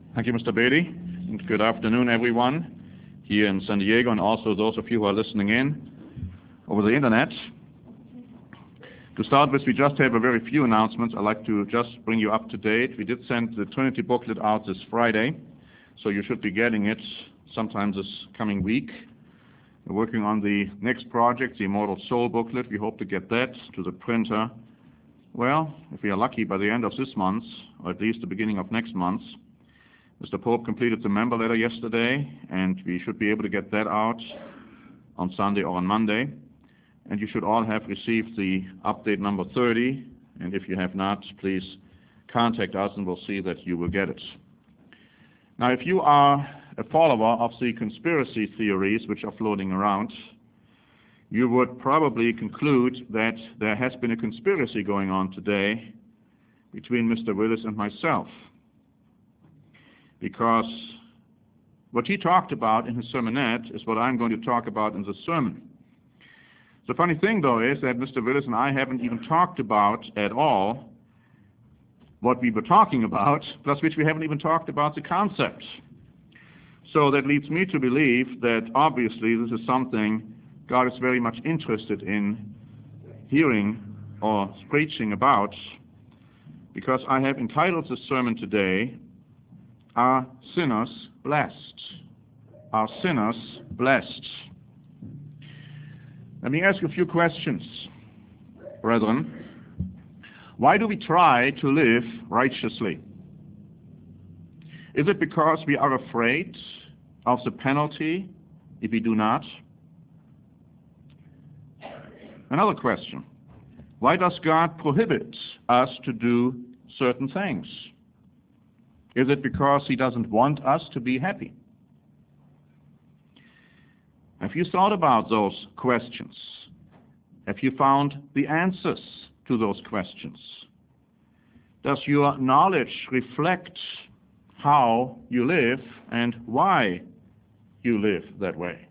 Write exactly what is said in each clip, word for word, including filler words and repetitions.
Thank you, Mister Beatty. And good afternoon, everyone here in San Diego, and also those of you who are listening in over the internet. To start with, we just have a very few announcements. I'd like to just bring you up to date. We did send the Trinity booklet out this Friday, so you should be getting it sometime this coming week. We're working on the next project, the Immortal Soul booklet. We hope to get that to the printer, well, if we are lucky, by the end of this month, or at least the beginning of next month. Mister Pope completed the member letter yesterday, and we should be able to get that out on Sunday or on Monday. And you should all have received the update number thirty, and if you have not, please contact us and we'll see that you will get it. Now, if you are a follower of the conspiracy theories which are floating around, you would probably conclude that there has been a conspiracy going on today between Mister Willis and myself, because what he talked about in his sermonette is what I'm going to talk about in the sermon. The funny thing, though, is that Mister Willis and I haven't even talked about at all what we were talking about, plus which we haven't even talked about the concept. So that leads me to believe that obviously this is something God is very much interested in hearing or preaching about, because I have entitled this sermon today, Are Sinners Blessed? Are Sinners Blessed? Let me ask you a few questions, brethren. Why do we try to live righteously? Is it because we are afraid of the penalty if we do not? Another question. Why does God prohibit us to do certain things? Is it because he doesn't want us to be happy? Have you thought about those questions? Have you found the answers to those questions? Does your knowledge reflect how you live and why you live that way?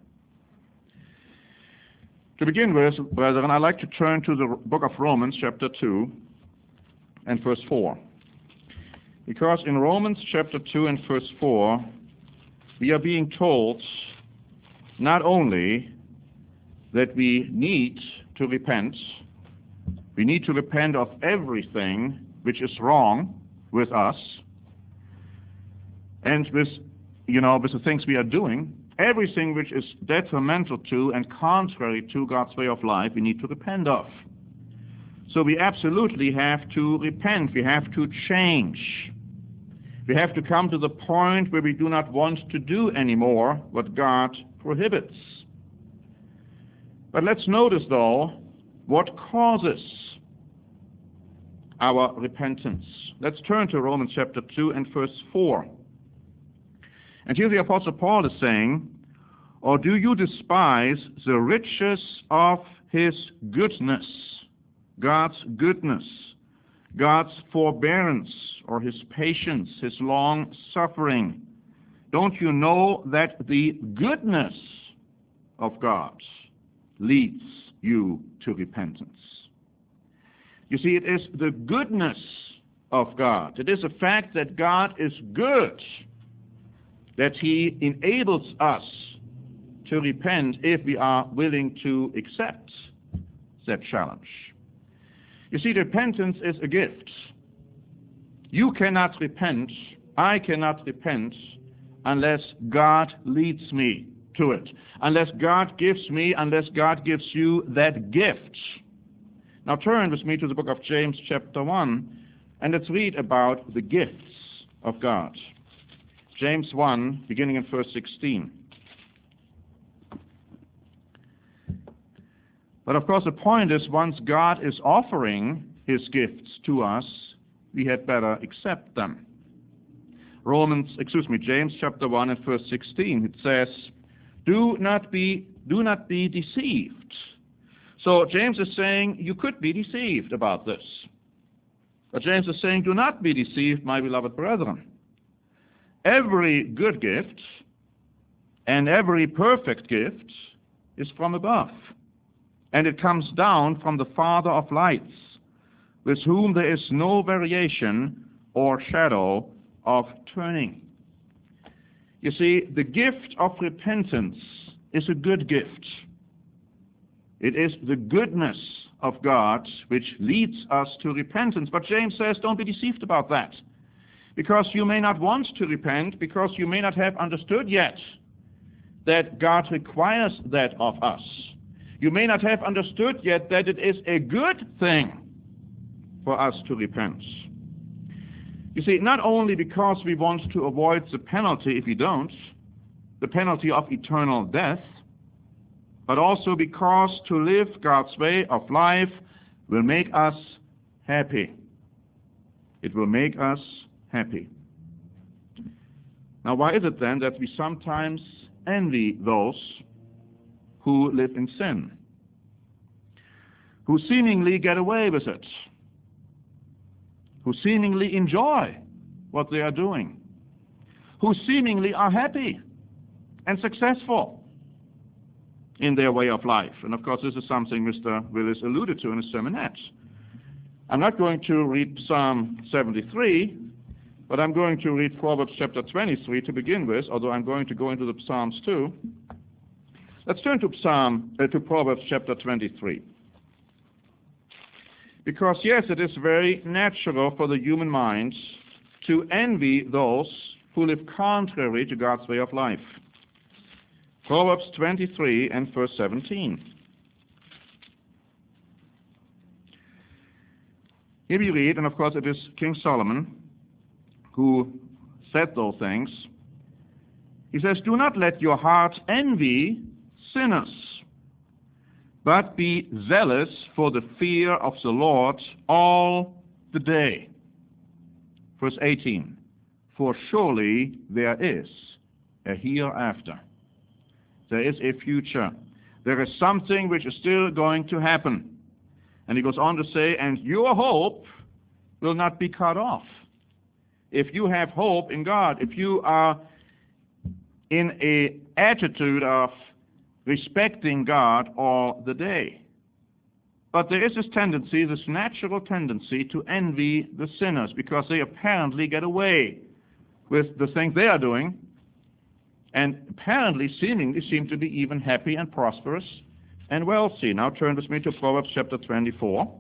To begin with, brethren, I'd like to turn to the book of Romans, chapter two, and verse four. Because in Romans chapter two and verse four, we are being told not only that we need to repent, we need to repent of everything which is wrong with us, and with, you know, with the things we are doing, everything which is detrimental to and contrary to God's way of life, we need to repent of. So we absolutely have to repent. We have to change. We have to come to the point where we do not want to do anymore what God prohibits. But let's notice, though, what causes our repentance. Let's turn to Romans chapter two and verse four. And here the Apostle Paul is saying, or do you despise the riches of his goodness, God's goodness, God's forbearance, or his patience, his long suffering? Don't you know that the goodness of God leads you to repentance? You see, it is the goodness of God. It is a fact that God is good, that he enables us to repent if we are willing to accept that challenge. You see, repentance is a gift. You cannot repent, I cannot repent, unless God leads me to it, unless God gives me, unless God gives you that gift. Now turn with me to the book of James chapter one, and let's read about the gifts of God. James one, beginning in verse sixteen. But of course the point is, once God is offering his gifts to us, we had better accept them. Romans, excuse me, James chapter one and verse sixteen, it says, do not be, do not be deceived. So James is saying you could be deceived about this. But James is saying, do not be deceived, my beloved brethren. Every good gift and every perfect gift is from above, and it comes down from the Father of lights, with whom there is no variation or shadow of turning. You see, the gift of repentance is a good gift. It is the goodness of God which leads us to repentance. But James says, don't be deceived about that. Because you may not want to repent, because you may not have understood yet that God requires that of us. You may not have understood yet that it is a good thing for us to repent. You see, not only because we want to avoid the penalty if we don't, the penalty of eternal death, but also because to live God's way of life will make us happy. It will make us happy. Now, why is it then that we sometimes envy those who live in sin, who seemingly get away with it, who seemingly enjoy what they are doing, who seemingly are happy and successful in their way of life? And of course, this is something Mister Willis alluded to in his sermonette. I'm not going to read Psalm seventy-three, but I'm going to read Proverbs chapter twenty-three to begin with, although I'm going to go into the Psalms too. Let's turn to Psalm uh, to Proverbs chapter twenty-three. Because, yes, it is very natural for the human mind to envy those who live contrary to God's way of life. Proverbs twenty-three and verse seventeen. Here we read, and of course it is King Solomon who said those things. He says, do not let your heart envy sinners, but be zealous for the fear of the Lord all the day. Verse eighteen, for surely there is a hereafter. There is a future. There is something which is still going to happen. And he goes on to say, and your hope will not be cut off. If you have hope in God, if you are in an attitude of respecting God all the day. But there is this tendency, this natural tendency to envy the sinners because they apparently get away with the things they are doing and apparently seemingly seem to be even happy and prosperous and wealthy. Now turn with me to Proverbs chapter twenty-four,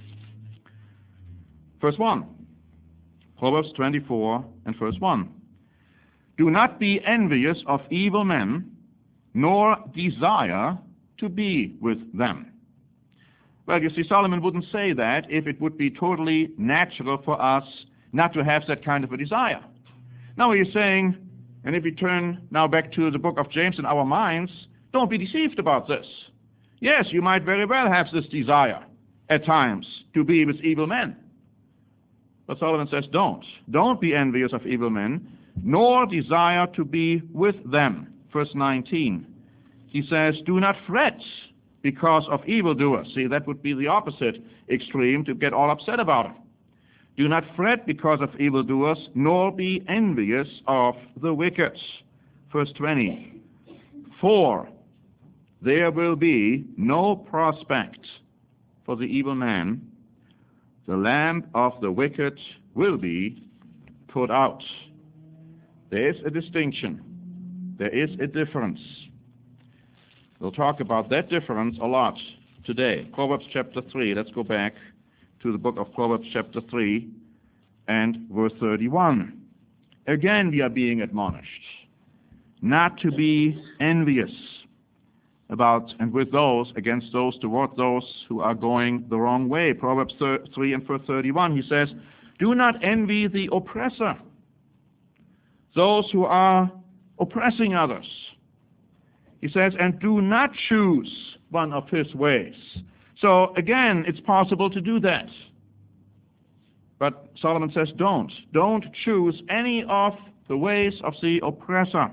verse one. Proverbs twenty-four and verse one. Do not be envious of evil men, nor desire to be with them. Well, you see, Solomon wouldn't say that if it would be totally natural for us not to have that kind of a desire. Now he's saying, and if we turn now back to the book of James in our minds, don't be deceived about this. Yes, you might very well have this desire at times to be with evil men. But Solomon says, don't. Don't be envious of evil men, nor desire to be with them. Verse nineteen. He says, do not fret because of evildoers. See, that would be the opposite extreme, to get all upset about it. Do not fret because of evildoers, nor be envious of the wicked. Verse twenty. For there will be no prospect for the evil man. The lamp of the wicked will be put out. There is a distinction. There is a difference. We'll talk about that difference a lot today. Proverbs chapter three. Let's go back to the book of Proverbs chapter three and verse thirty-one. Again, we are being admonished not to be envious about and with those, against those, toward those who are going the wrong way. Proverbs three and verse thirty-one, he says, do not envy the oppressor, those who are oppressing others. He says, and do not choose one of his ways. So again, it's possible to do that. But Solomon says, don't. Don't choose any of the ways of the oppressor.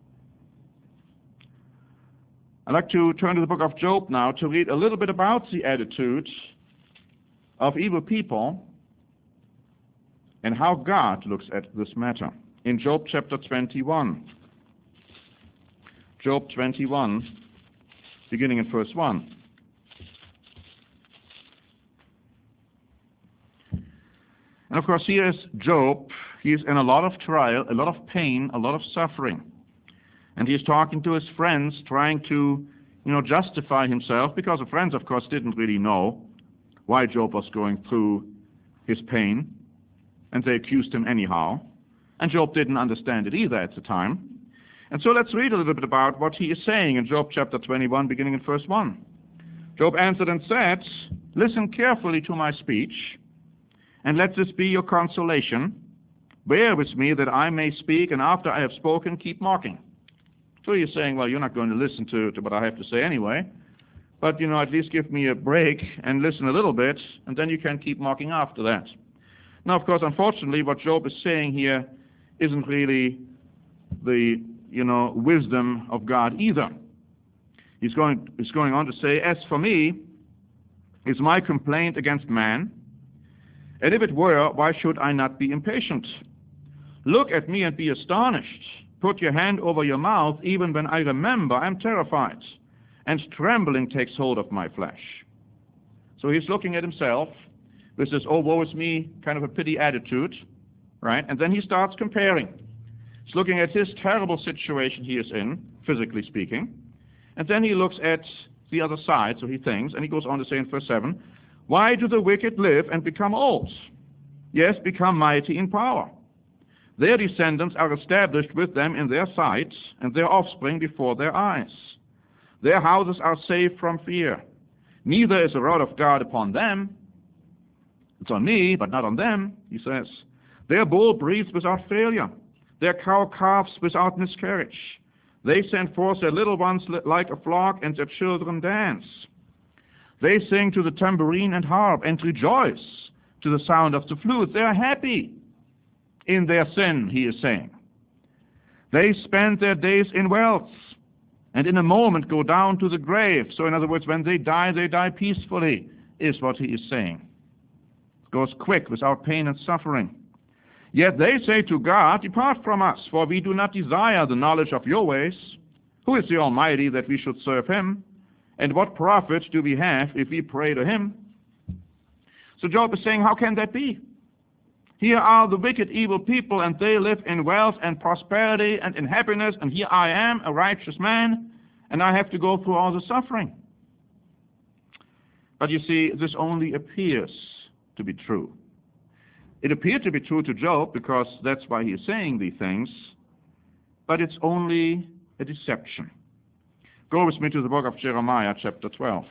I'd like to turn to the book of Job now to read a little bit about the attitude of evil people and how God looks at this matter. In Job chapter twenty-one, Job twenty-one, beginning in verse one. And of course, here is Job. He is in a lot of trial, a lot of pain, a lot of suffering. And he's talking to his friends, trying to, you know, justify himself, because the friends, of course, didn't really know why Job was going through his pain, and they accused him anyhow. And Job didn't understand it either at the time. And so let's read a little bit about what he is saying in Job chapter twenty-one, beginning in verse one. Job answered and said, "Listen carefully to my speech, and let this be your consolation. Bear with me that I may speak, and after I have spoken, keep mocking." So he's saying, well, you're not going to listen to, to what I have to say anyway, but, you know, at least give me a break and listen a little bit, and then you can keep mocking after that. Now, of course, unfortunately, what Job is saying here isn't really the, you know, wisdom of God either. He's going, he's going on to say, "As for me, is my complaint against man? And if it were, why should I not be impatient? Look at me and be astonished. Put your hand over your mouth. Even when I remember, I am terrified, and trembling takes hold of my flesh." So he's looking at himself with this, "oh, woe is me," kind of a pity attitude, right? And then he starts comparing. He's looking at his terrible situation he is in, physically speaking. And then he looks at the other side, so he thinks, and he goes on to say in verse seven, "Why do the wicked live and become old? Yes, become mighty in power. Their descendants are established with them in their sight, and their offspring before their eyes. Their houses are safe from fear. Neither is the wrath of God upon them." It's on me, but not on them, he says. "Their bull breathes without failure. Their cow calves without miscarriage. They send forth their little ones like a flock, and their children dance. They sing to the tambourine and harp, and rejoice to the sound of the flute." They are happy in their sin, he is saying. "They spend their days in wealth, and in a moment go down to the grave." So in other words, when they die, they die peacefully, is what he is saying. It goes quick, without pain and suffering. "Yet they say to God, depart from us, for we do not desire the knowledge of your ways. Who is the Almighty that we should serve him? And what profit do we have if we pray to him?" So Job is saying, how can that be? Here are the wicked, evil people, and they live in wealth and prosperity and in happiness, and here I am, a righteous man, and I have to go through all the suffering. But you see, this only appears to be true. It appeared to be true to Job because that's why he is saying these things, but it's only a deception. Go with me to the book of Jeremiah, chapter twelve.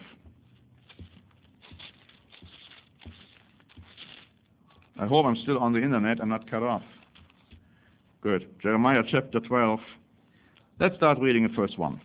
I hope I'm still on the internet and not cut off. Good. Jeremiah chapter twelve. Let's start reading at verse one.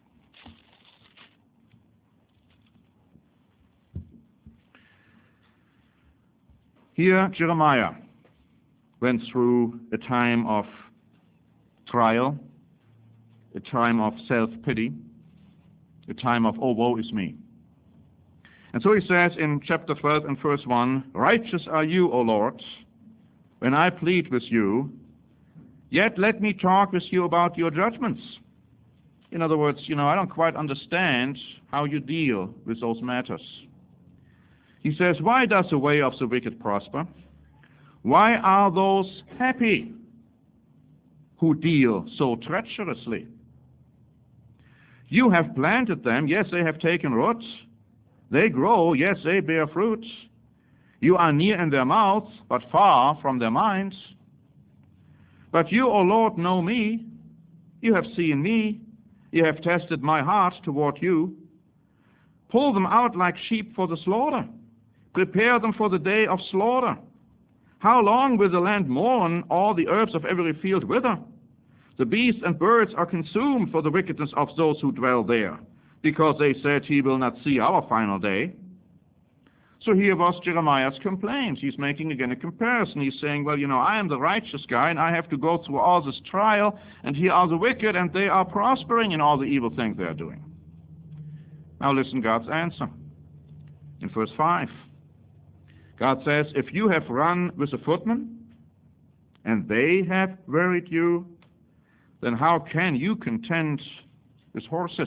Here, Jeremiah went through a time of trial, a time of self-pity, a time of, "oh, woe is me." And so he says in chapter twelve and verse one, "Righteous are you, O Lord, when I plead with you, yet let me talk with you about your judgments." In other words, you know, I don't quite understand how you deal with those matters. He says, "Why does the way of the wicked prosper? Why are those happy who deal so treacherously? You have planted them, yes, they have taken root. They grow, yes, they bear fruit. You are near in their mouths, but far from their minds. But you, O Lord, know me. You have seen me. You have tested my heart toward you. Pull them out like sheep for the slaughter. Prepare them for the day of slaughter. How long will the land mourn, all the herbs of every field wither? The beasts and birds are consumed for the wickedness of those who dwell there, because they said, he will not see our final day." So here was Jeremiah's complaint. He's making again a comparison. He's saying, well, you know, I am the righteous guy, and I have to go through all this trial, and here are the wicked, and they are prospering in all the evil things they are doing. Now listen God's answer. In verse five, God says, "If you have run with the footmen, and they have wearied you, then how can you contend with horses?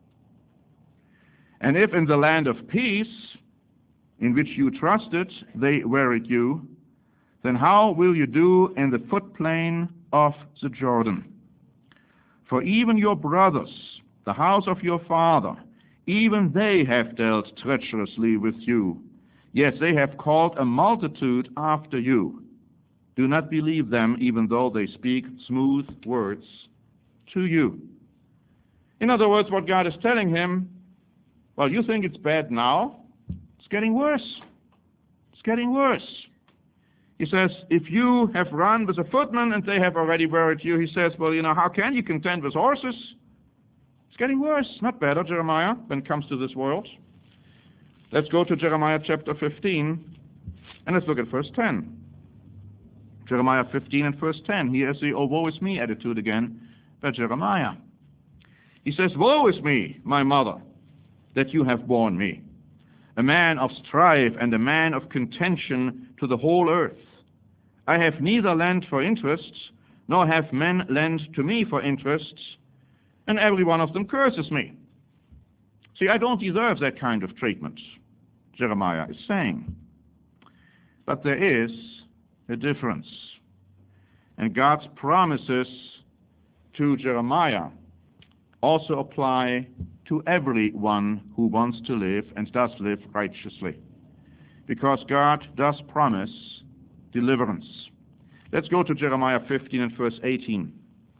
And if in the land of peace, in which you trusted, they wearied you, then how will you do in the footplain of the Jordan? For even your brothers, the house of your father, even they have dealt treacherously with you. Yes, they have called a multitude after you. Do not believe them, even though they speak smooth words to you. In other words, what God is telling him, well, you think it's bad now? It's getting worse. It's getting worse. He says, if you have run with a footman and they have already worried you, he says, well, you know, how can you contend with horses? It's getting worse, not better, Jeremiah, when it comes to this world. Let's go to Jeremiah chapter fifteen, and let's look at verse ten. Jeremiah fifteen and verse ten. Here is the oh, woe is me attitude again by Jeremiah. He says, woe is me, my mother, that you have borne me, a man of strife and a man of contention to the whole earth. I have neither lent for interests, nor have men lent to me for interests, and every one of them curses me. See, I don't deserve that kind of treatment, Jeremiah is saying. But there is a difference. And God's promises to Jeremiah also apply to everyone who wants to live and does live righteously, because God does promise deliverance. Let's go to Jeremiah fifteen and verse eighteen.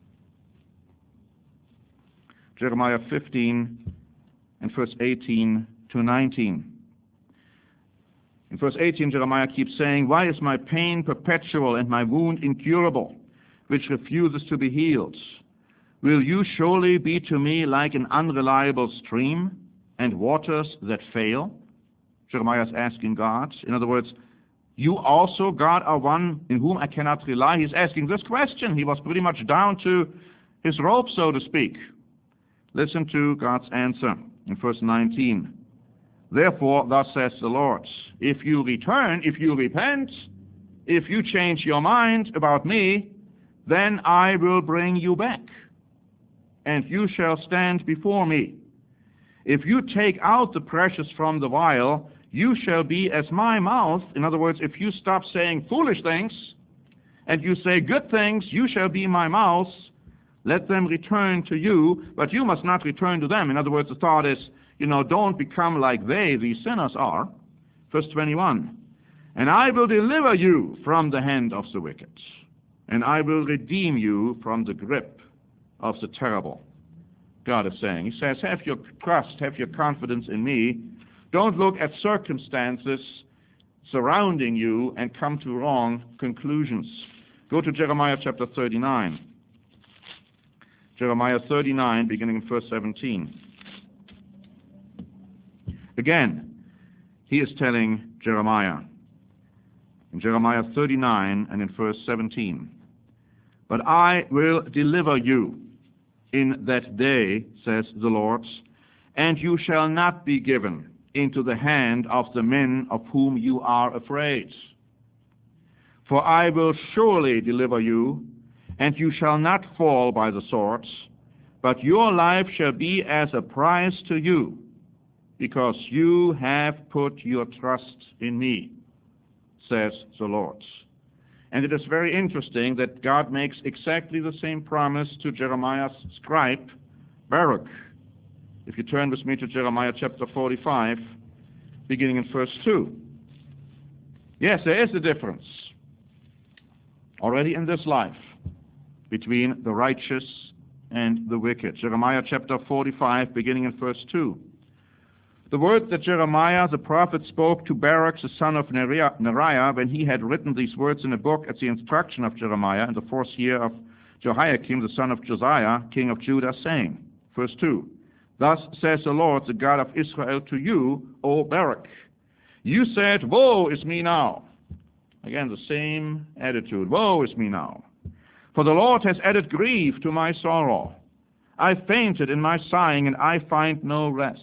Jeremiah fifteen and verse eighteen to nineteen. In verse eighteen, Jeremiah keeps saying, why is my pain perpetual and my wound incurable, which refuses to be healed? Will you surely be to me like an unreliable stream and waters that fail? Jeremiah is asking God. In other words, you also, God, are one in whom I cannot rely. He's asking this question. He was pretty much down to his rope, so to speak. Listen to God's answer in verse nineteen. Therefore, thus says the Lord, if you return, if you repent, if you change your mind about me, then I will bring you back, and you shall stand before me. If you take out the precious from the vial, you shall be as my mouth. In other words, if you stop saying foolish things, and you say good things, you shall be my mouth. Let them return to you, but you must not return to them. In other words, the thought is, you know, don't become like they, these sinners, are. Verse twenty-one, and I will deliver you from the hand of the wicked, and I will redeem you from the grip of the terrible. God is saying, he says, have your trust, have your confidence in me. Don't look at circumstances surrounding you and come to wrong conclusions. Go to Jeremiah chapter thirty-nine. Jeremiah thirty-nine, beginning in verse seventeen. Again, he is telling Jeremiah, in Jeremiah thirty-nine and in verse seventeen, but I will deliver you in that day, says the Lord, and you shall not be given into the hand of the men of whom you are afraid. For I will surely deliver you, and you shall not fall by the sword, but your life shall be as a prize to you, because you have put your trust in me, says the Lord. And it is very interesting that God makes exactly the same promise to Jeremiah's scribe, Baruch. If you turn with me to Jeremiah chapter forty-five, beginning in verse two. Yes, there is a difference already in this life between the righteous and the wicked. Jeremiah chapter forty-five, beginning in verse two. The words that Jeremiah the prophet spoke to Baruch the son of Neriah, Neriah when he had written these words in a book at the instruction of Jeremiah in the fourth year of Jehoiakim the son of Josiah, king of Judah, saying, verse two, thus says the Lord, the God of Israel, to you, O Baruch, you said, woe is me now. Again, the same attitude, woe is me now. For the Lord has added grief to my sorrow. I fainted in my sighing, and I find no rest.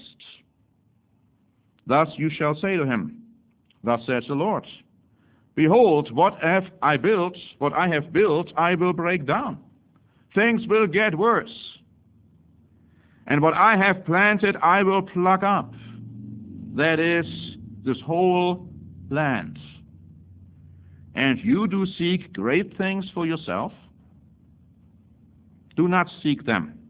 Thus you shall say to him, thus says the Lord, behold, what have I built, what I have built, I will break down. Things will get worse. And what I have planted, I will pluck up. That is, this whole land. And you do seek great things for yourself. Do not seek them.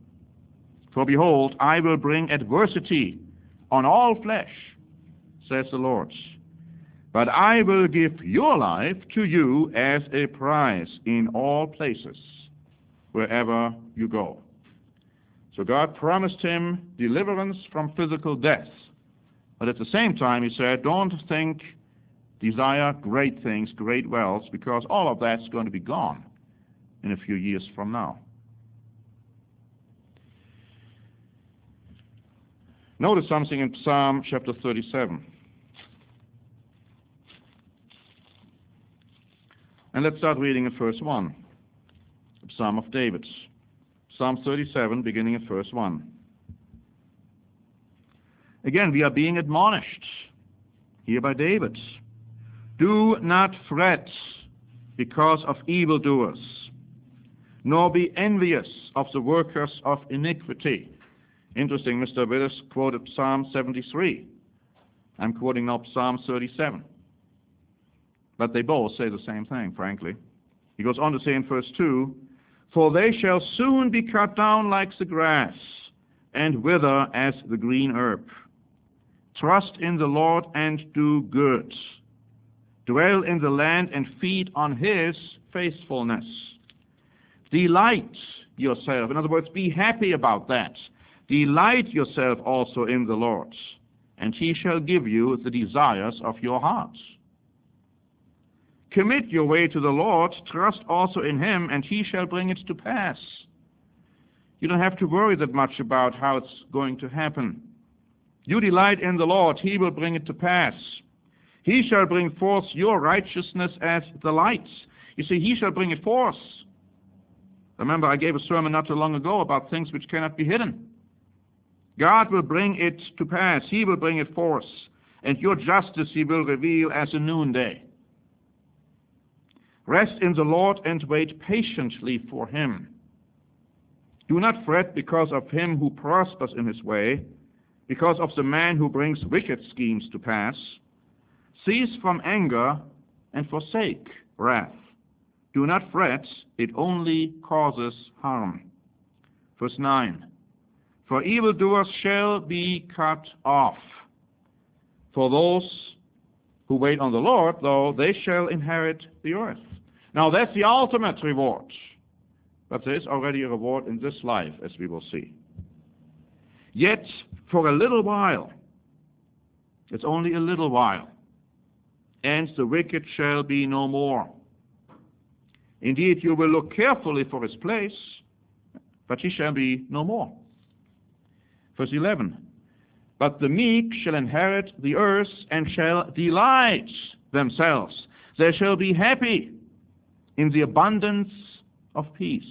For behold, I will bring adversity on all flesh, says the Lord. But I will give your life to you as a prize in all places, wherever you go. So God promised him deliverance from physical death. But at the same time, he said, don't think, desire great things, great wealth, because all of that's going to be gone in a few years from now. Notice something in Psalm chapter thirty-seven. And let's start reading at verse one, the Psalm of David. Psalm thirty-seven, beginning at verse one. Again, we are being admonished here by David. Do not fret because of evildoers, nor be envious of the workers of iniquity. Interesting, Mister Willis quoted Psalm seventy-three. I'm quoting now Psalm thirty-seven. But they both say the same thing, frankly. He goes on to say in verse two, for they shall soon be cut down like the grass, and wither as the green herb. Trust in the Lord and do good. Dwell in the land and feed on his faithfulness. Delight yourself. In other words, be happy about that. Delight yourself also in the Lord, and he shall give you the desires of your heart. Commit your way to the Lord, trust also in him, and he shall bring it to pass. You don't have to worry that much about how it's going to happen. You delight in the Lord, he will bring it to pass. He shall bring forth your righteousness as the light. You see, he shall bring it forth. Remember, I gave a sermon not too long ago about things which cannot be hidden. God will bring it to pass. He will bring it forth. And your justice he will reveal as a noonday. Rest in the Lord and wait patiently for him. Do not fret because of him who prospers in his way, because of the man who brings wicked schemes to pass. Cease from anger and forsake wrath. Do not fret, it only causes harm. Verse nine. For evildoers shall be cut off. For those who wait on the Lord, though, they shall inherit the earth. Now that's the ultimate reward. But there is already a reward in this life, as we will see. Yet, for a little while, it's only a little while, and the wicked shall be no more. Indeed, you will look carefully for his place, but he shall be no more. Verse eleven, but the meek shall inherit the earth and shall delight themselves. They shall be happy in the abundance of peace.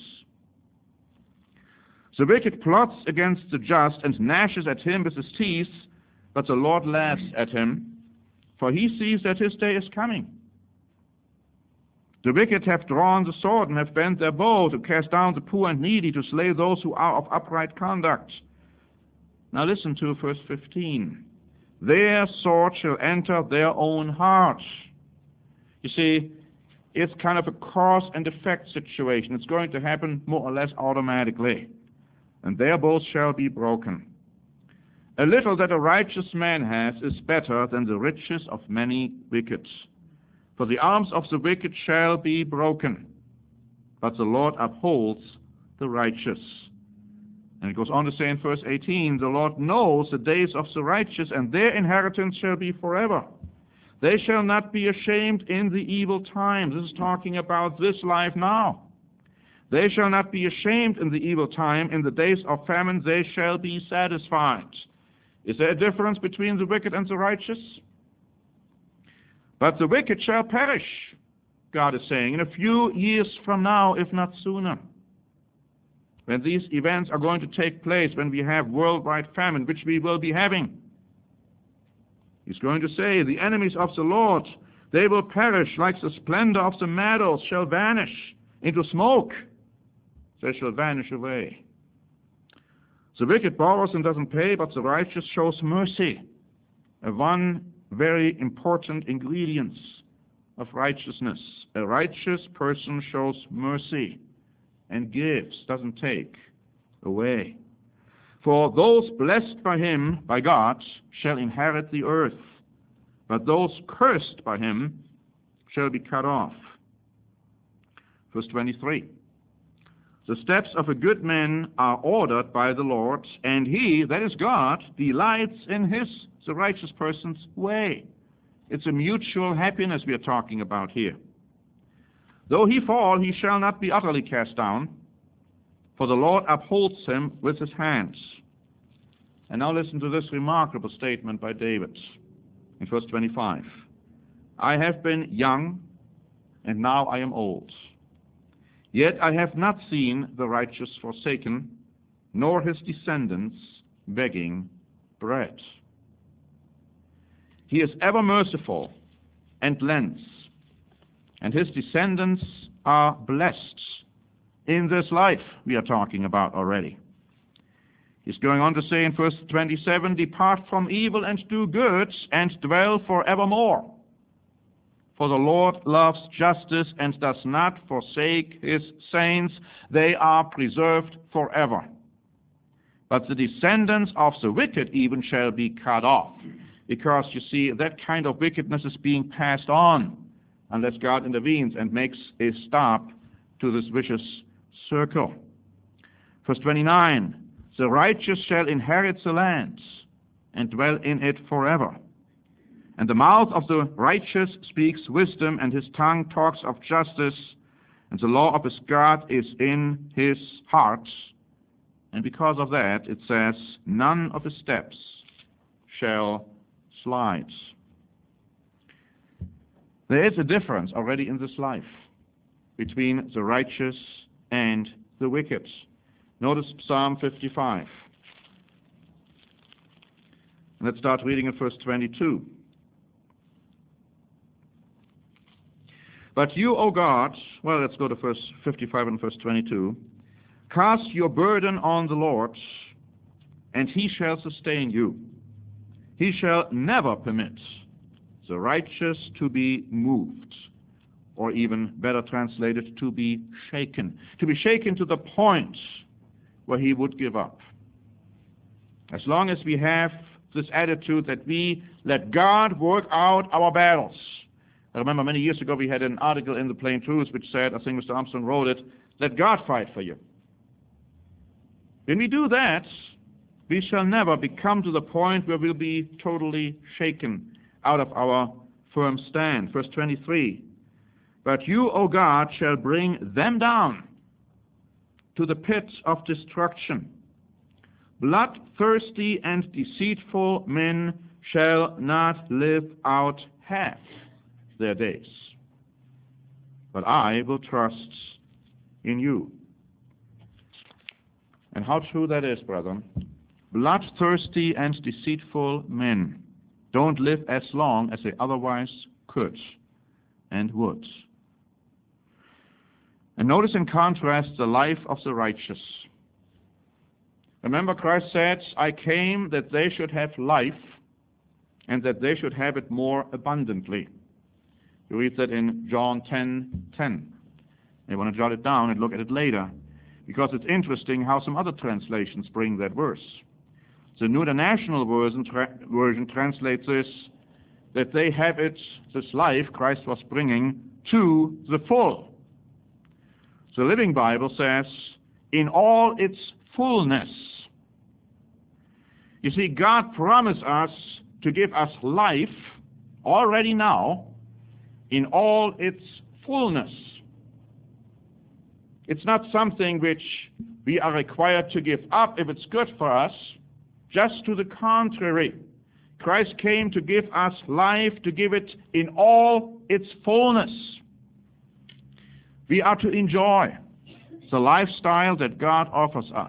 The wicked plots against the just and gnashes at him with his teeth, but the Lord laughs at him, for he sees that his day is coming. The wicked have drawn the sword and have bent their bow to cast down the poor and needy, to slay those who are of upright conduct. Now listen to verse fifteen. Their sword shall enter their own hearts. You see, it's kind of a cause and effect situation. It's going to happen more or less automatically. And their bows shall be broken. A little that a righteous man has is better than the riches of many wicked. For the arms of the wicked shall be broken, but the Lord upholds the righteous. And it goes on to say in verse eighteen, the Lord knows the days of the righteous, and their inheritance shall be forever. They shall not be ashamed in the evil times. This is talking about this life now. They shall not be ashamed in the evil time. In the days of famine they shall be satisfied. Is there a difference between the wicked and the righteous? But the wicked shall perish, God is saying, in a few years from now, if not sooner. When these events are going to take place, when we have worldwide famine, which we will be having, he's going to say, the enemies of the Lord, they will perish like the splendor of the meadows shall vanish into smoke. They shall vanish away. The wicked borrows and doesn't pay, but the righteous shows mercy. A one very important ingredient of righteousness. A righteous person shows mercy and gives, doesn't take away. For those blessed by him, by God, shall inherit the earth, but those cursed by him shall be cut off. Verse twenty-three. The steps of a good man are ordered by the Lord, and he, that is God, delights in his, the righteous person's way. It's a mutual happiness we are talking about here. Though he fall, he shall not be utterly cast down, for the Lord upholds him with his hands. And now listen to this remarkable statement by David in verse twenty-five. I have been young, and now I am old. Yet I have not seen the righteous forsaken, nor his descendants begging bread. He is ever merciful and lends, and his descendants are blessed in this life we are talking about already. He's going on to say in verse twenty-seven, depart from evil and do good, and dwell forevermore. For the Lord loves justice and does not forsake his saints. They are preserved forever. But the descendants of the wicked even shall be cut off. Because, you see, that kind of wickedness is being passed on unless God intervenes and makes a stop to this vicious circle. Verse twenty-nine, the righteous shall inherit the land and dwell in it forever. And the mouth of the righteous speaks wisdom, and his tongue talks of justice, and the law of his God is in his heart. And because of that, it says, none of his steps shall slide. There is a difference already in this life between the righteous and the wicked. Notice Psalm fifty-five. Let's start reading in verse twenty-two. But you, O God, well, let's go to verse fifty-five and verse twenty-two. Cast your burden on the Lord, and he shall sustain you. He shall never permit the righteous to be moved, or even better translated, to be shaken. To be shaken to the point where he would give up. As long as we have this attitude that we let God work out our battles. I remember many years ago we had an article in the Plain Truth which said, I think Mister Armstrong wrote it, let God fight for you. When we do that, we shall never become to the point where we'll be totally shaken out of our firm stand. Verse twenty-three, but you, O God, shall bring them down to the pit of destruction. Bloodthirsty and deceitful men shall not live out half their days. But I will trust in you. And how true that is, brethren. Bloodthirsty and deceitful men don't live as long as they otherwise could and would. And notice in contrast the life of the righteous. Remember, Christ said, I came that they should have life and that they should have it more abundantly. You read that in John ten ten. You want to jot it down and look at it later, because it's interesting how some other translations bring that verse. The New International Version, tra version translates this, that they have it, this life Christ was bringing, to the full. The Living Bible says, in all its fullness. You see, God promised us to give us life already now in all its fullness. It's not something which we are required to give up if it's good for us. Just to the contrary. Christ came to give us life, to give it in all its fullness. We are to enjoy the lifestyle that God offers us.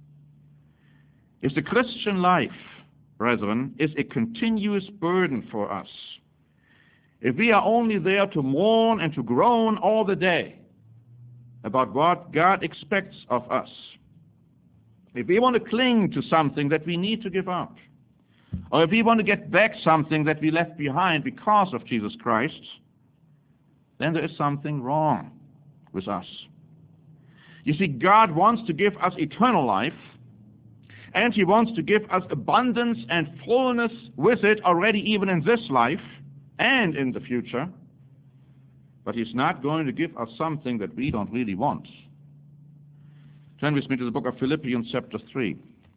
If the Christian life, brethren, is a continuous burden for us, if we are only there to mourn and to groan all the day about what God expects of us, if we want to cling to something that we need to give up, or if we want to get back something that we left behind because of Jesus Christ, then there is something wrong with us. You see, God wants to give us eternal life, And he wants to give us abundance and fullness with it already even in this life and in the future. But he's not going to give us something that we don't really want. Turn with me to the book of Philippians chapter three.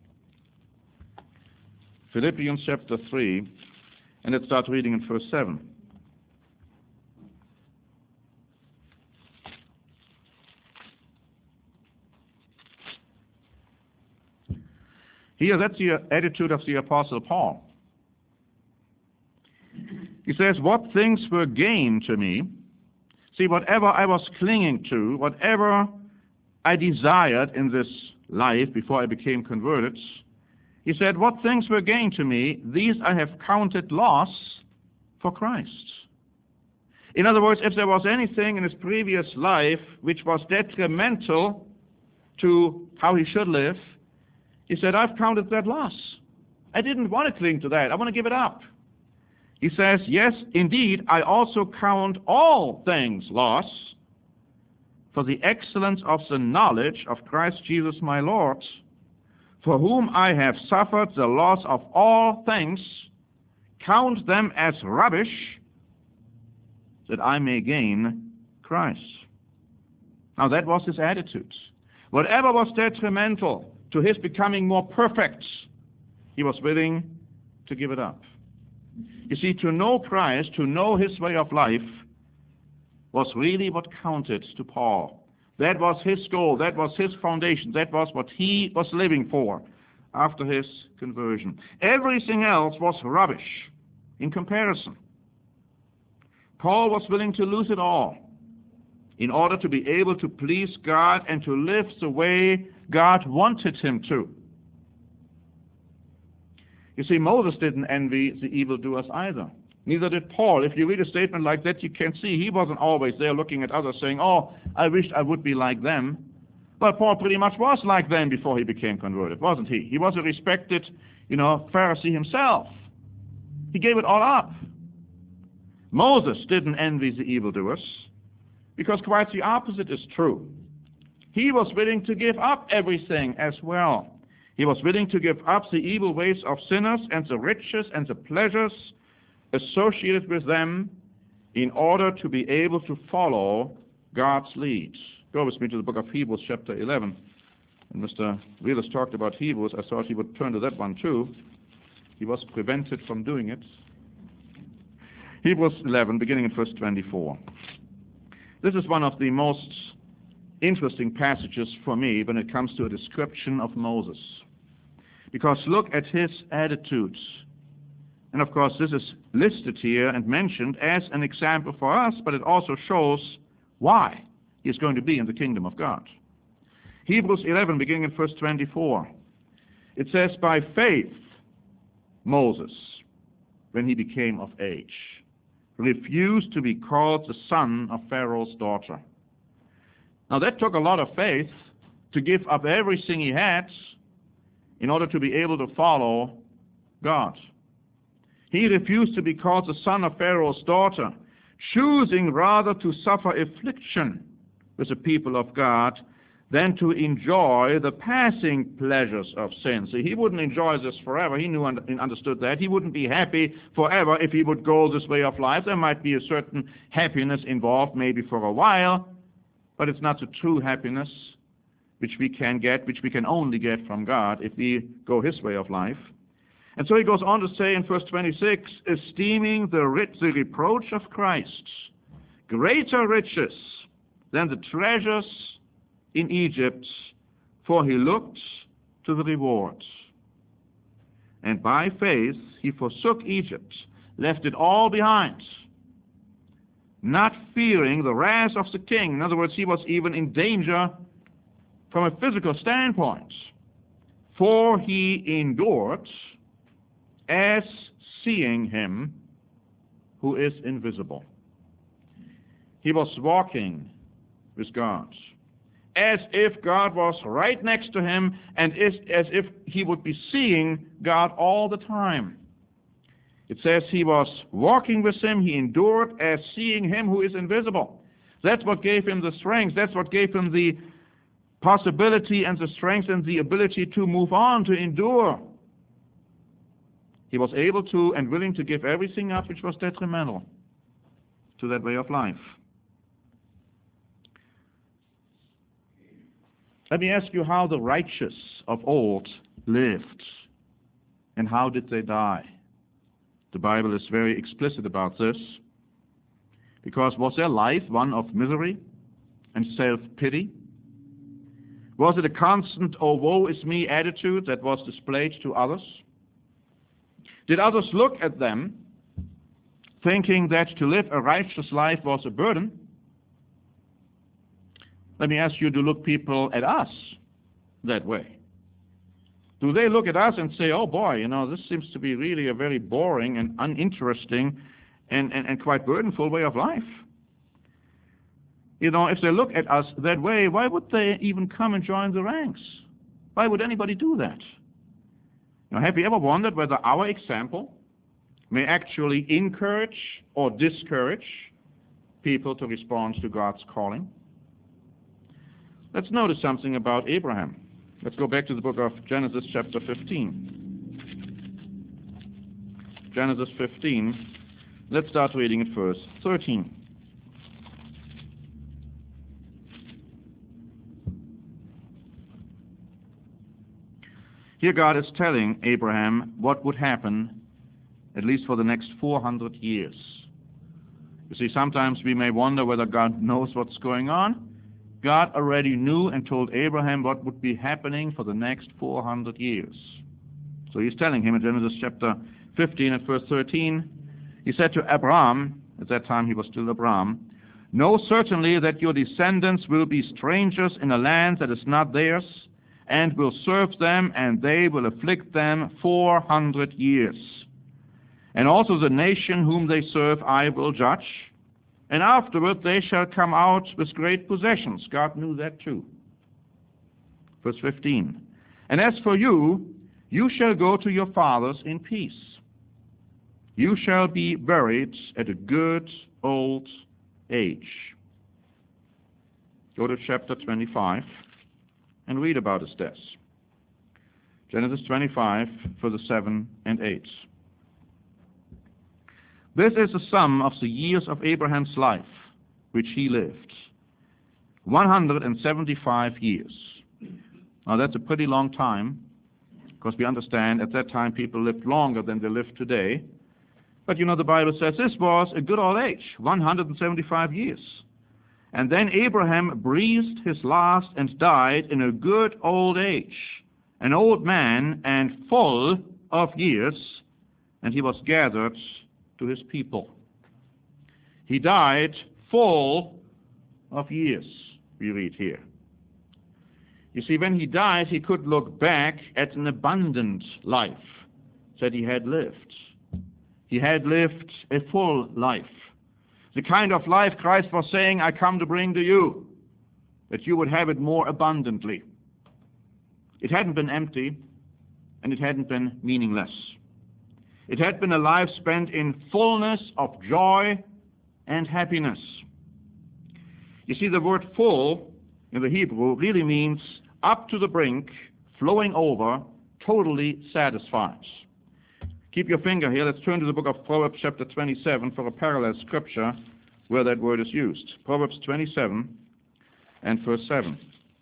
Philippians chapter three, and let's start reading in verse seven. Here, that's the attitude of the Apostle Paul. He says, what things were gain to me? See, whatever I was clinging to, whatever I desired in this life before I became converted, he said, what things were gain to me, these I have counted loss for Christ. In other words, if there was anything in his previous life which was detrimental to how he should live, he said, I've counted that loss. I didn't want to cling to that. I want to give it up. He says, yes, indeed, I also count all things loss for the excellence of the knowledge of Christ Jesus my Lord, for whom I have suffered the loss of all things, count them as rubbish, that I may gain Christ. Now that was his attitude. Whatever was detrimental to his becoming more perfect, he was willing to give it up. You see, to know Christ, to know his way of life, was really what counted to Paul. That was his goal, that was his foundation, that was what he was living for after his conversion. Everything else was rubbish in comparison. Paul was willing to lose it all in order to be able to please God and to live the way God wanted him to. You see, Moses didn't envy the evildoers either. Neither did Paul. If you read a statement like that, you can see he wasn't always there looking at others saying, oh, I wished I would be like them. But Paul pretty much was like them before he became converted, wasn't he? He was a respected, you know, Pharisee himself. He gave it all up. Moses didn't envy the evildoers, because quite the opposite is true. He was willing to give up everything as well. He was willing to give up the evil ways of sinners and the riches and the pleasures associated with them in order to be able to follow God's lead. Go with me to the book of Hebrews chapter eleven. And Mister Wheeler's talked about Hebrews. I thought he would turn to that one too. He was prevented from doing it. Hebrews eleven, beginning in verse twenty-four. This is one of the most interesting passages for me when it comes to a description of Moses. Because look at his attitudes. And of course this is listed here and mentioned as an example for us, but it also shows why he is going to be in the kingdom of God. Hebrews eleven, beginning in verse twenty-four. It says, by faith Moses, when he became of age, refused to be called the son of Pharaoh's daughter. Now that took a lot of faith to give up everything he had in order to be able to follow God. He refused to be called the son of Pharaoh's daughter, choosing rather to suffer affliction with the people of God than to enjoy the passing pleasures of sin. See, he wouldn't enjoy this forever. He knew and understood that. He wouldn't be happy forever if he would go this way of life. There might be a certain happiness involved, maybe for a while, but it's not the true happiness which we can get, which we can only get from God if we go his way of life. And so he goes on to say in verse twenty-six, esteeming the, rich, the reproach of Christ greater riches than the treasures in Egypt, for he looked to the reward. And by faith he forsook Egypt, left it all behind, not fearing the wrath of the king. In other words, he was even in danger from a physical standpoint, for he endured as seeing him who is invisible. He was walking with God, as if God was right next to him, and as, as if he would be seeing God all the time. It says he was walking with him, he endured as seeing him who is invisible. That's what gave him the strength, that's what gave him the possibility and the strength and the ability to move on, to endure. He was able to and willing to give everything up which was detrimental to that way of life. Let me ask you how the righteous of old lived and how did they die. The Bible is very explicit about this, because was their life one of misery and self-pity? Was it a constant, oh, woe is me attitude that was displayed to others? Did others look at them thinking that to live a righteous life was a burden? Let me ask you, do look people at us that way? Do they look at us and say, oh boy, you know, this seems to be really a very boring and uninteresting and, and, and quite burdenful way of life? You know, if they look at us that way, why would they even come and join the ranks? Why would anybody do that? Now, have you ever wondered whether our example may actually encourage or discourage people to respond to God's calling? Let's notice something about Abraham. Let's go back to the book of Genesis chapter fifteen. Genesis fifteen. Let's start reading at verse thirteen. Here God is telling Abraham what would happen at least for the next four hundred years. You see, sometimes we may wonder whether God knows what's going on. God already knew and told Abraham what would be happening for the next four hundred years. So he's telling him in Genesis chapter fifteen and verse thirteen, he said to Abraham, at that time he was still Abraham, know certainly that your descendants will be strangers in a land that is not theirs, and will serve them, and they will afflict them four hundred years. And also the nation whom they serve I will judge, and afterward they shall come out with great possessions. God knew that too. Verse fifteen. And as for you, you shall go to your fathers in peace. You shall be buried at a good old age. Go to chapter twenty-five and read about his death. Genesis twenty-five, verses seven and eight. This is the sum of the years of Abraham's life, which he lived. one hundred seventy-five years. Now that's a pretty long time, because we understand at that time people lived longer than they live today. But you know, the Bible says this was a good old age, one hundred seventy-five years. And then Abraham breathed his last and died in a good old age, an old man and full of years, and he was gathered to his people. He died full of years, we read here. You see, when he died, he could look back at an abundant life that he had lived. He had lived a full life. The kind of life Christ was saying, I come to bring to you, that you would have it more abundantly. It hadn't been empty, and it hadn't been meaningless. It had been a life spent in fullness of joy and happiness. You see, the word full in the Hebrew really means up to the brink, flowing over, totally satisfied. Keep your finger here. Let's turn to the book of Proverbs chapter twenty-seven for a parallel scripture where that word is used. Proverbs twenty-seven and verse seven.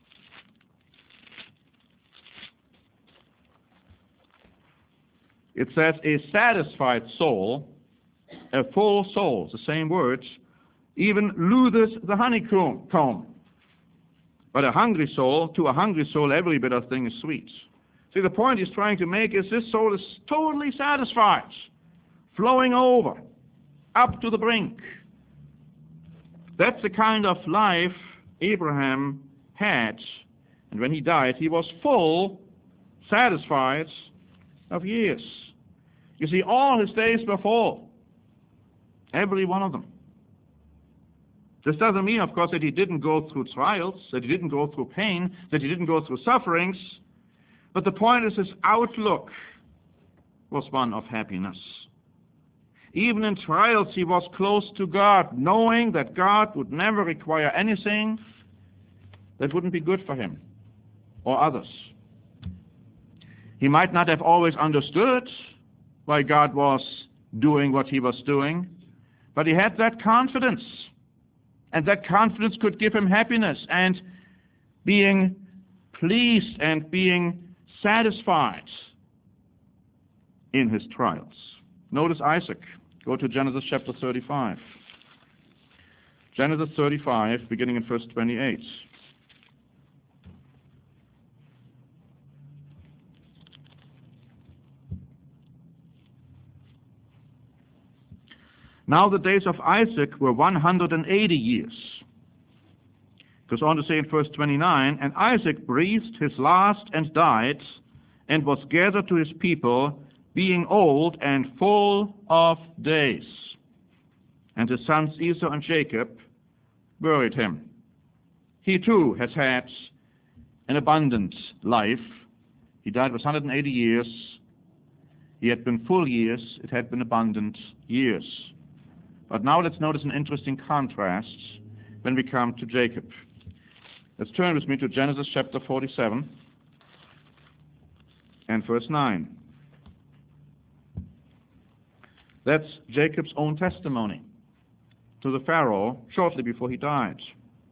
It says, a satisfied soul, a full soul, the same words, even loatheth the honeycomb. But a hungry soul, to a hungry soul, every bit of thing is sweet. See, the point he's trying to make is this soul is totally satisfied, flowing over, up to the brink. That's the kind of life Abraham had. And when he died, he was full, satisfied of years. You see, all his days were full. Every one of them. This doesn't mean, of course, that he didn't go through trials, that he didn't go through pain, that he didn't go through sufferings. But the point is, his outlook was one of happiness. Even in trials, he was close to God, knowing that God would never require anything that wouldn't be good for him or others. He might not have always understood why God was doing what he was doing, but he had that confidence, and that confidence could give him happiness and being pleased and being satisfied in his trials. Notice Isaac. Go to Genesis chapter thirty-five. Genesis thirty-five, beginning in verse twenty-eight. Now the days of Isaac were one hundred eighty years. It goes on to say in verse twenty-nine, and Isaac breathed his last and died, and was gathered to his people, being old and full of days. And his sons Esau and Jacob buried him. He too has had an abundant life. He died with one hundred eighty years. He had been full years. It had been abundant years. But now let's notice an interesting contrast when we come to Jacob. Let's turn with me to Genesis chapter forty-seven and verse nine. That's Jacob's own testimony to the Pharaoh shortly before he died.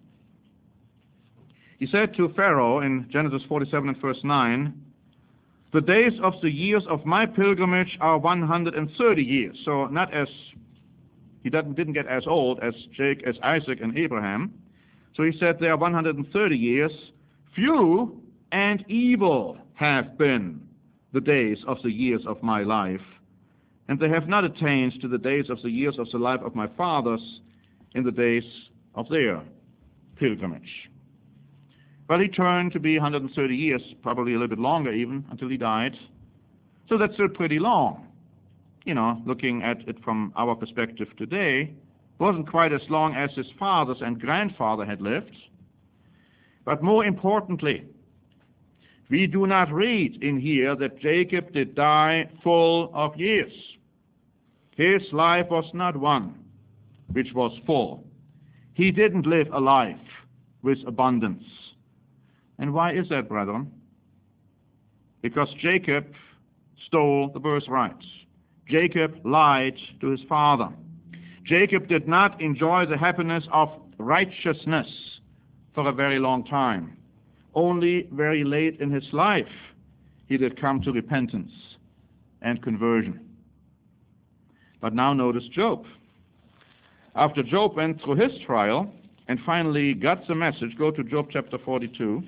He said to Pharaoh in Genesis forty-seven and verse nine, the days of the years of my pilgrimage are one hundred thirty years. So not as, he didn't, didn't get as old as, Jake, as Isaac and Abraham. So he said they are one hundred thirty years. Few and evil have been the days of the years of my life, and they have not attained to the days of the years of the life of my fathers in the days of their pilgrimage. Well, he turned to be one hundred thirty years, probably a little bit longer even, until he died. So that's still pretty long. You know, looking at it from our perspective today, wasn't quite as long as his fathers and grandfather had lived. But more importantly, we do not read in here that Jacob did die full of years. His life was not one which was full. He didn't live a life with abundance. And why is that, brethren? Because Jacob stole the birthright. Jacob lied to his father. Jacob did not enjoy the happiness of righteousness for a very long time. Only very late in his life he did come to repentance and conversion. But now notice Job. After Job went through his trial and finally got the message, go to Job chapter forty-two.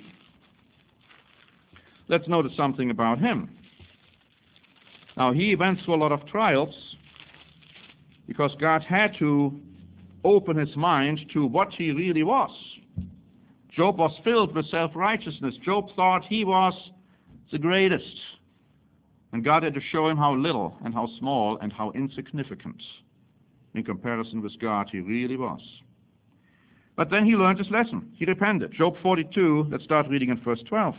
Let's notice something about him. Now he went through a lot of trials because God had to open his mind to what he really was. Job was filled with self-righteousness. Job thought he was the greatest. And God had to show him how little and how small and how insignificant in comparison with God he really was. But then he learned his lesson. He repented. Job forty-two, let's start reading in verse twelve.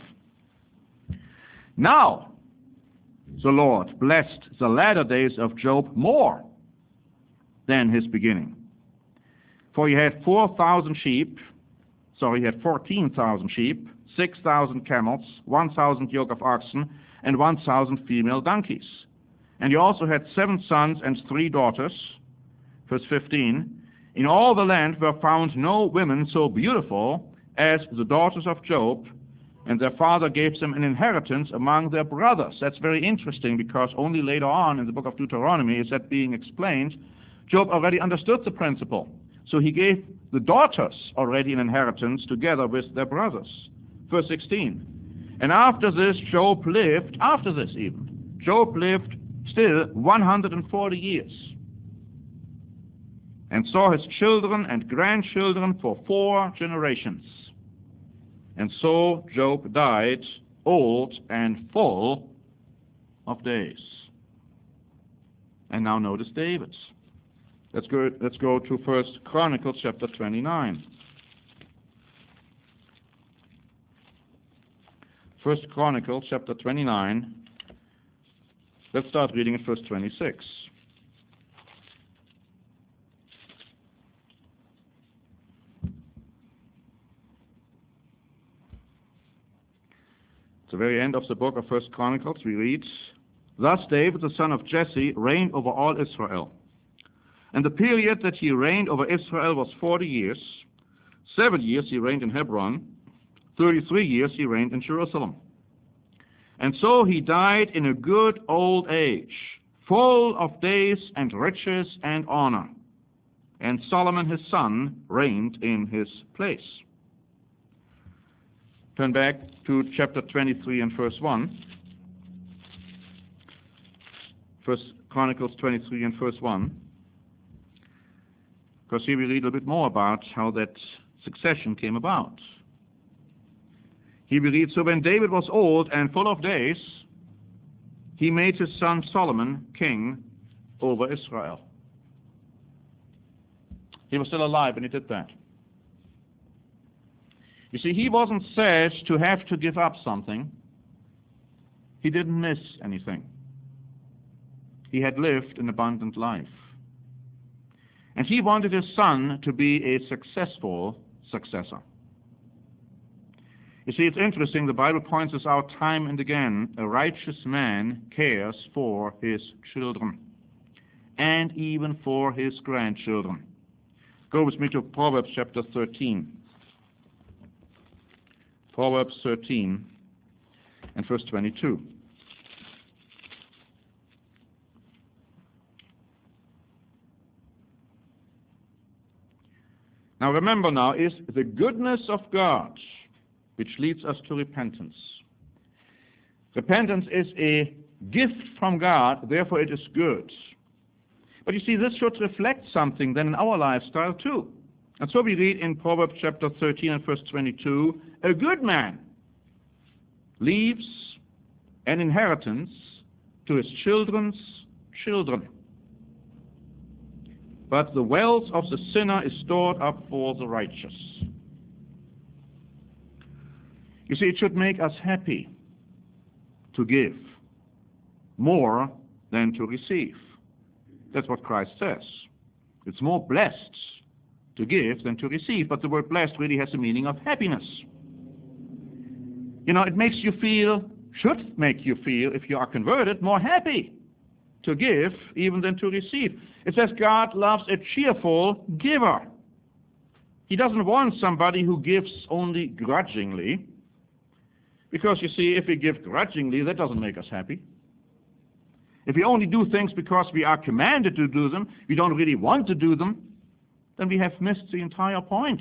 Now the Lord blessed the latter days of Job more than his beginning. For he had four thousand sheep, sorry, he had fourteen thousand sheep, six thousand camels, one thousand yoke of oxen, and one thousand female donkeys. And he also had seven sons and three daughters. Verse fifteen, in all the land were found no women so beautiful as the daughters of Job, and their father gave them an inheritance among their brothers. That's very interesting, because only later on in the book of Deuteronomy is that being explained. Job already understood the principle. So he gave the daughters already an inheritance together with their brothers. Verse sixteen, and after this Job lived, after this even, Job lived still one hundred forty years, and saw his children and grandchildren for four generations. And so Job died old and full of days. And now notice David. Let's go, let's go to First Chronicles chapter twenty-nine. First Chronicles chapter twenty-nine. Let's start reading at verse twenty-six. the very end of the book of First Chronicles, we read, "Thus David, the son of Jesse, reigned over all Israel. And the period that he reigned over Israel was forty years. Seven years he reigned in Hebron. Thirty-three years he reigned in Jerusalem. And so he died in a good old age, full of days and riches and honor. And Solomon his son reigned in his place." Turn back to chapter twenty-three and verse one. First Chronicles twenty-three and verse one. Because here we read a bit more about how that succession came about. Here we read, "So when David was old and full of days, he made his son Solomon king over Israel." He was still alive when he did that. You see, he wasn't sad to have to give up something. He didn't miss anything. He had lived an abundant life. And he wanted his son to be a successful successor. You see, it's interesting, the Bible points us out time and again, a righteous man cares for his children and even for his grandchildren. Go with me to Proverbs chapter thirteen. Proverbs thirteen and verse twenty-two. Now remember now, is the goodness of God which leads us to repentance. Repentance is a gift from God, therefore it is good. But you see, this should reflect something then in our lifestyle too. And so we read in Proverbs chapter thirteen and verse twenty-two, "A good man leaves an inheritance to his children's children, but the wealth of the sinner is stored up for the righteous." You see, it should make us happy to give more than to receive. That's what Christ says. It's more blessed to give than to receive, but the word blessed really has the meaning of happiness. You know, it makes you feel, should make you feel, if you are converted, more happy to give even than to receive. It says God loves a cheerful giver. He doesn't want somebody who gives only grudgingly, because you see, if we give grudgingly, that doesn't make us happy. If we only do things because we are commanded to do them, we don't really want to do them, then we have missed the entire point.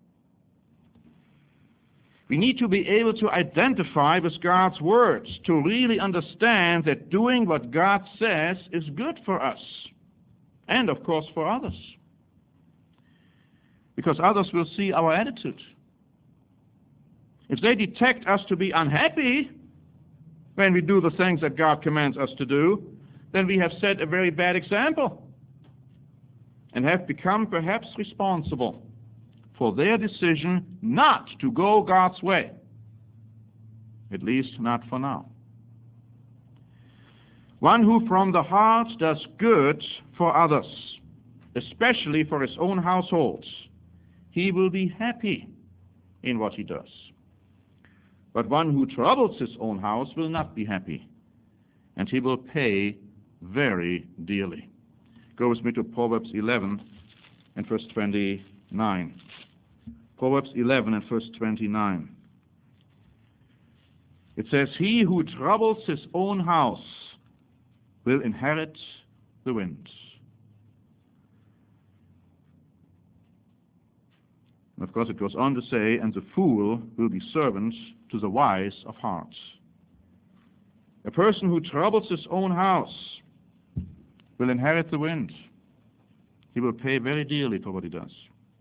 We need to be able to identify with God's words, to really understand that doing what God says is good for us, and of course for others. Because others will see our attitude. If they detect us to be unhappy when we do the things that God commands us to do, then we have set a very bad example and have become perhaps responsible for their decision not to go God's way, at least not for now. One who from the heart does good for others, especially for his own household, he will be happy in what he does. But one who troubles his own house will not be happy, and he will pay very dearly. Go with me to Proverbs eleven and verse twenty-nine. Proverbs eleven and verse twenty-nine. It says, "He who troubles his own house will inherit the wind." And of course it goes on to say, "And the fool will be servant to the wise of heart." A person who troubles his own house will inherit the wind. He will pay very dearly for what he does.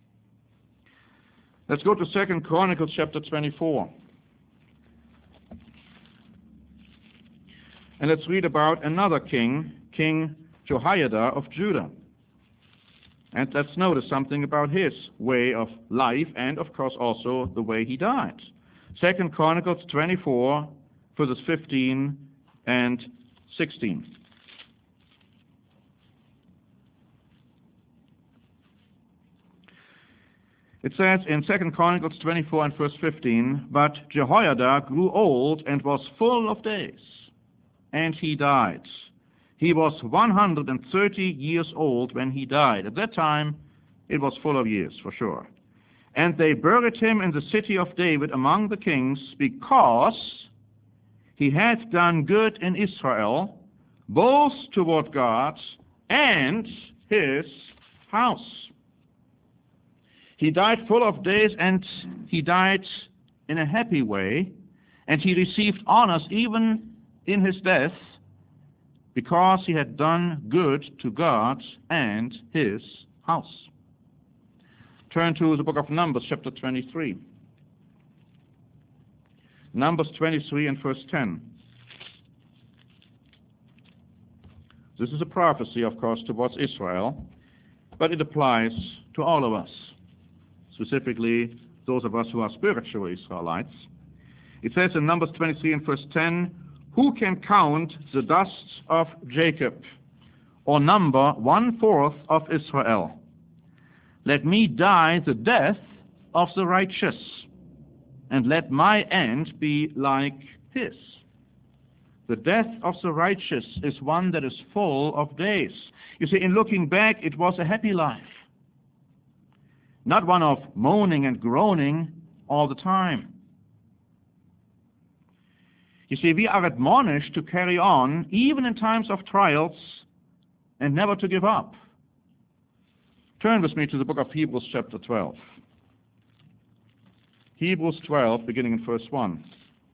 Let's go to Second Chronicles chapter twenty-four. And let's read about another king, King Jehoiada of Judah. And let's notice something about his way of life and, of course, also the way he died. Second Chronicles twenty-four, verses fifteen and sixteen. It says in Second Chronicles twenty-four and verse fifteen, "But Jehoiada grew old and was full of days, and he died. He was one hundred thirty years old when he died." At that time, it was full of years, for sure. "And they buried him in the city of David among the kings, because he had done good in Israel, both toward God and his house." He died full of days, and he died in a happy way, and he received honors even in his death, because he had done good to God and his house. Turn to the book of Numbers, chapter twenty-three. Numbers twenty-three and verse ten. This is a prophecy, of course, towards Israel, but it applies to all of us, specifically those of us who are spiritual Israelites. It says in Numbers twenty-three and verse ten, "Who can count the dust of Jacob, or number one-fourth of Israel? Let me die the death of the righteous, and let my end be like his." The death of the righteous is one that is full of days. You see, in looking back, it was a happy life, not one of moaning and groaning all the time. You see, we are admonished to carry on, even in times of trials, and never to give up. Turn with me to the book of Hebrews, chapter twelve. Hebrews twelve, beginning in verse one.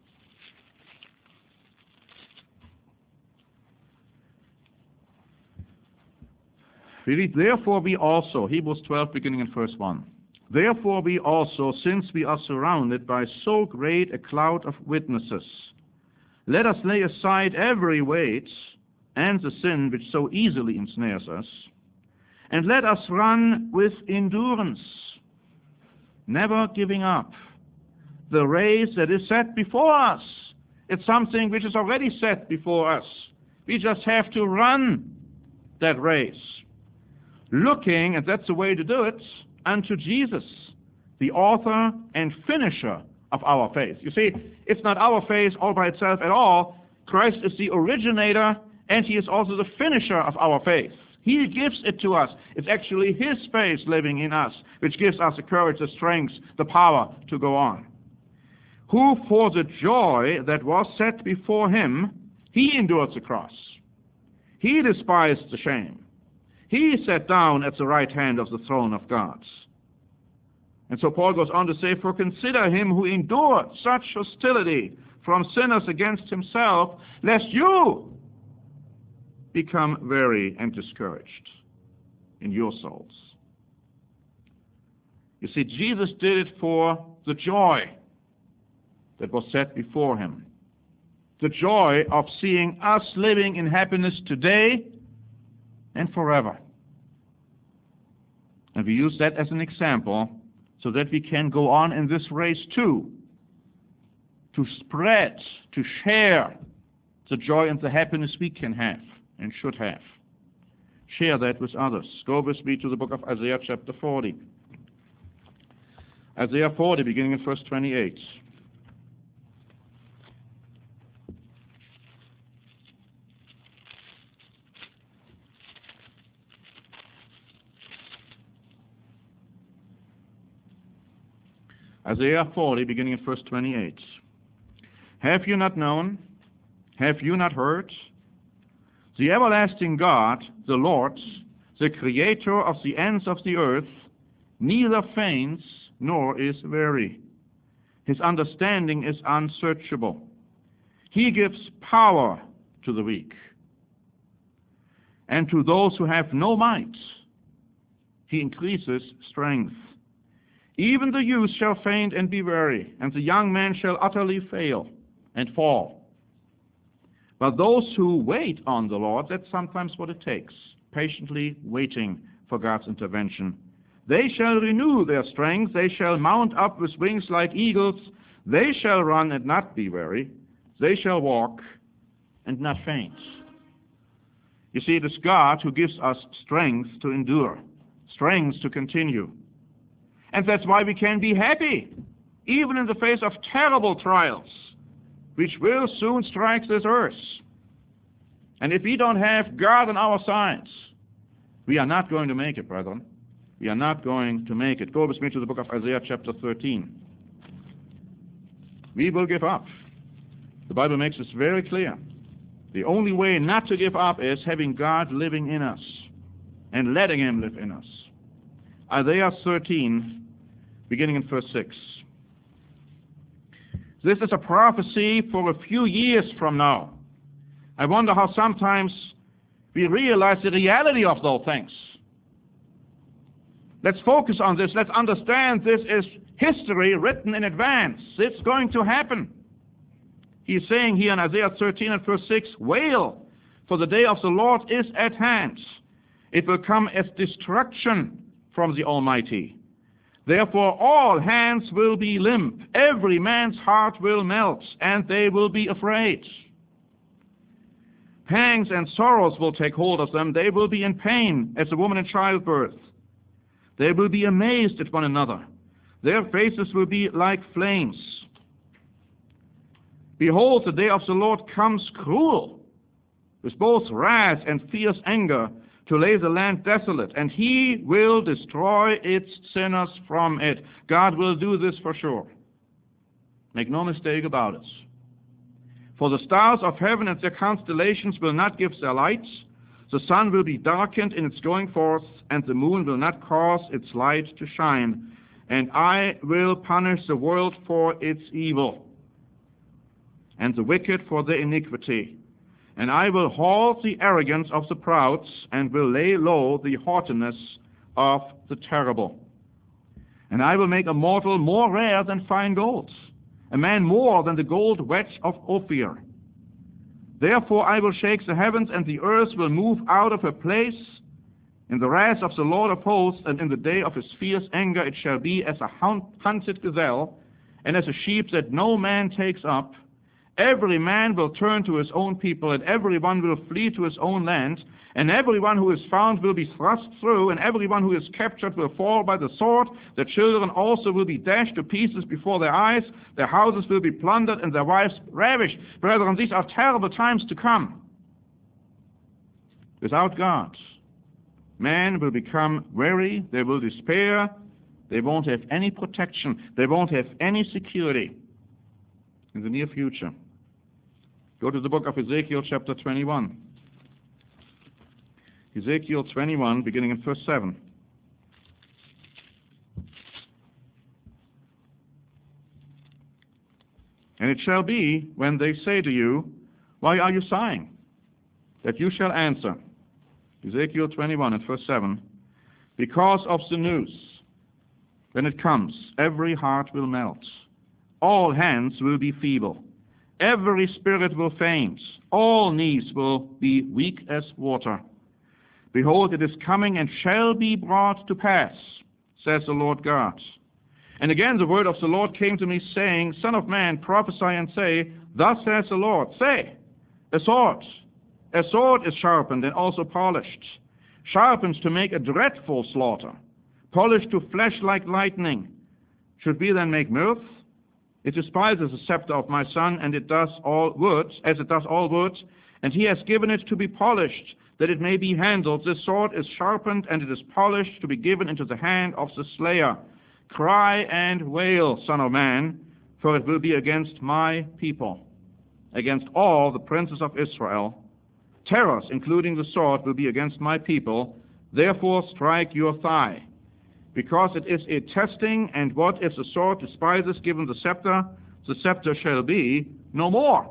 We read, "Therefore we also," Hebrews twelve, beginning in verse one. "Therefore we also, since we are surrounded by so great a cloud of witnesses, let us lay aside every weight and the sin which so easily ensnares us, and let us run with endurance, never giving up, the race that is set before us." It's something which is already set before us. We just have to run that race, looking, and that's the way to do it, unto Jesus, the author and finisher of our faith. You see, it's not our faith all by itself at all. Christ is the originator, and he is also the finisher of our faith. He gives it to us. It's actually his faith living in us, which gives us the courage, the strength, the power to go on. "Who for the joy that was set before him, he endured the cross. He despised the shame. He sat down at the right hand of the throne of God." And so Paul goes on to say, "For consider him who endured such hostility from sinners against himself, lest you become weary and discouraged in your souls." You see, Jesus did it for the joy that was set before him, the joy of seeing us living in happiness today and forever. And we use that as an example so that we can go on in this race too, to spread, to share the joy and the happiness we can have and should have. Share that with others. Go with me to the book of Isaiah chapter forty. Isaiah forty, beginning in verse twenty-eight. Isaiah forty, beginning in verse twenty-eight. "Have you not known? Have you not heard? The everlasting God, the Lord, the creator of the ends of the earth, neither faints nor is weary. His understanding is unsearchable. He gives power to the weak, and to those who have no might, he increases strength. Even the youth shall faint and be weary, and the young man shall utterly fail and fall. But those who wait on the Lord," that's sometimes what it takes, patiently waiting for God's intervention, "they shall renew their strength. They shall mount up with wings like eagles. They shall run and not be weary. They shall walk and not faint." You see, it is God who gives us strength to endure, strength to continue. And that's why we can be happy, even in the face of terrible trials, which will soon strike this earth. And if we don't have God on our sides, we are not going to make it, brethren. We are not going to make it. Go with me to the book of Isaiah chapter thirteen. We will give up. The Bible makes this very clear. The only way not to give up is having God living in us and letting him live in us. Isaiah thirteen, beginning in verse six. This is a prophecy for a few years from now. I wonder how sometimes we realize the reality of those things. Let's focus on this. Let's understand this is history written in advance. It's going to happen. He's saying here in Isaiah thirteen and verse six, wail, for the day of the Lord is at hand. It will come as destruction from the Almighty. Therefore all hands will be limp, every man's heart will melt, and they will be afraid. Pangs and sorrows will take hold of them. They will be in pain as a woman in childbirth. They will be amazed at one another. Their faces will be like flames. Behold, the day of the Lord comes cruel, with both wrath and fierce anger, to lay the land desolate, and he will destroy its sinners from it. God will do this for sure. Make no mistake about it. For the stars of heaven and their constellations will not give their lights. The sun will be darkened in its going forth, and the moon will not cause its light to shine. And I will punish the world for its evil, and the wicked for their iniquity. And I will halt the arrogance of the proud, and will lay low the haughtiness of the terrible. And I will make a mortal more rare than fine gold, a man more than the gold wedge of Ophir. Therefore I will shake the heavens, and the earth will move out of her place. In the wrath of the Lord of hosts, and in the day of his fierce anger, it shall be as a hunted gazelle, and as a sheep that no man takes up. Every man will turn to his own people, and every one will flee to his own land, and every one who is found will be thrust through, and every one who is captured will fall by the sword. The children also will be dashed to pieces before their eyes. Their houses will be plundered, and their wives ravished. Brethren, these are terrible times to come. Without God, man will become weary, they will despair, they won't have any protection, they won't have any security in the near future. Go to the book of Ezekiel chapter twenty-one. Ezekiel twenty-one, beginning in verse seven. And it shall be, when they say to you, why are you sighing? That you shall answer, Ezekiel twenty-one and verse seven, because of the news. When it comes, every heart will melt. All hands will be feeble. Every spirit will faint. All knees will be weak as water. Behold, it is coming and shall be brought to pass, says the Lord God. And again the word of the Lord came to me, saying, Son of man, prophesy and say, Thus says the Lord, say, a sword, a sword is sharpened and also polished, sharpens to make a dreadful slaughter, polished to flesh like lightning. Should we then make mirth? It despises the scepter of my son, and it does all words, as it does all words, and he has given it to be polished, that it may be handled. This sword is sharpened, and it is polished, to be given into the hand of the slayer. Cry and wail, son of man, for it will be against my people, against all the princes of Israel. Terrors, including the sword, will be against my people. Therefore strike your thigh. Because it is a testing, and what if the sword despises given the scepter? The scepter shall be no more,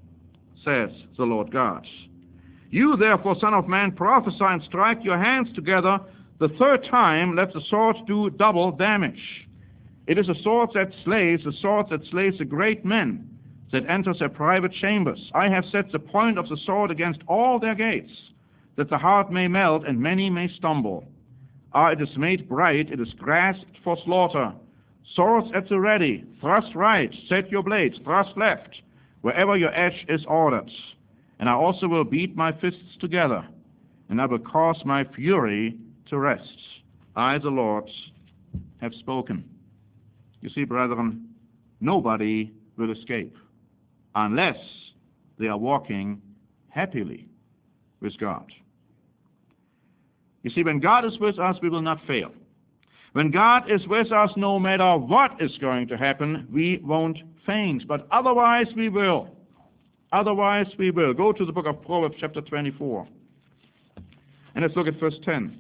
says the Lord God. You therefore, son of man, prophesy and strike your hands together. The third time let the sword do double damage. It is a sword that slays, a sword that slays the great men, that enters their private chambers. I have set the point of the sword against all their gates, that the heart may melt and many may stumble. Ah, it is made bright, it is grasped for slaughter. Swords at the ready, thrust right, set your blades, thrust left, wherever your edge is ordered. And I also will beat my fists together, and I will cause my fury to rest. I, the Lord, have spoken. You see, brethren, nobody will escape unless they are walking happily with God. You see, when God is with us, we will not fail. When God is with us, no matter what is going to happen, we won't faint, but otherwise we will. Otherwise we will. Go to the book of Proverbs chapter twenty-four. And let's look at verse ten.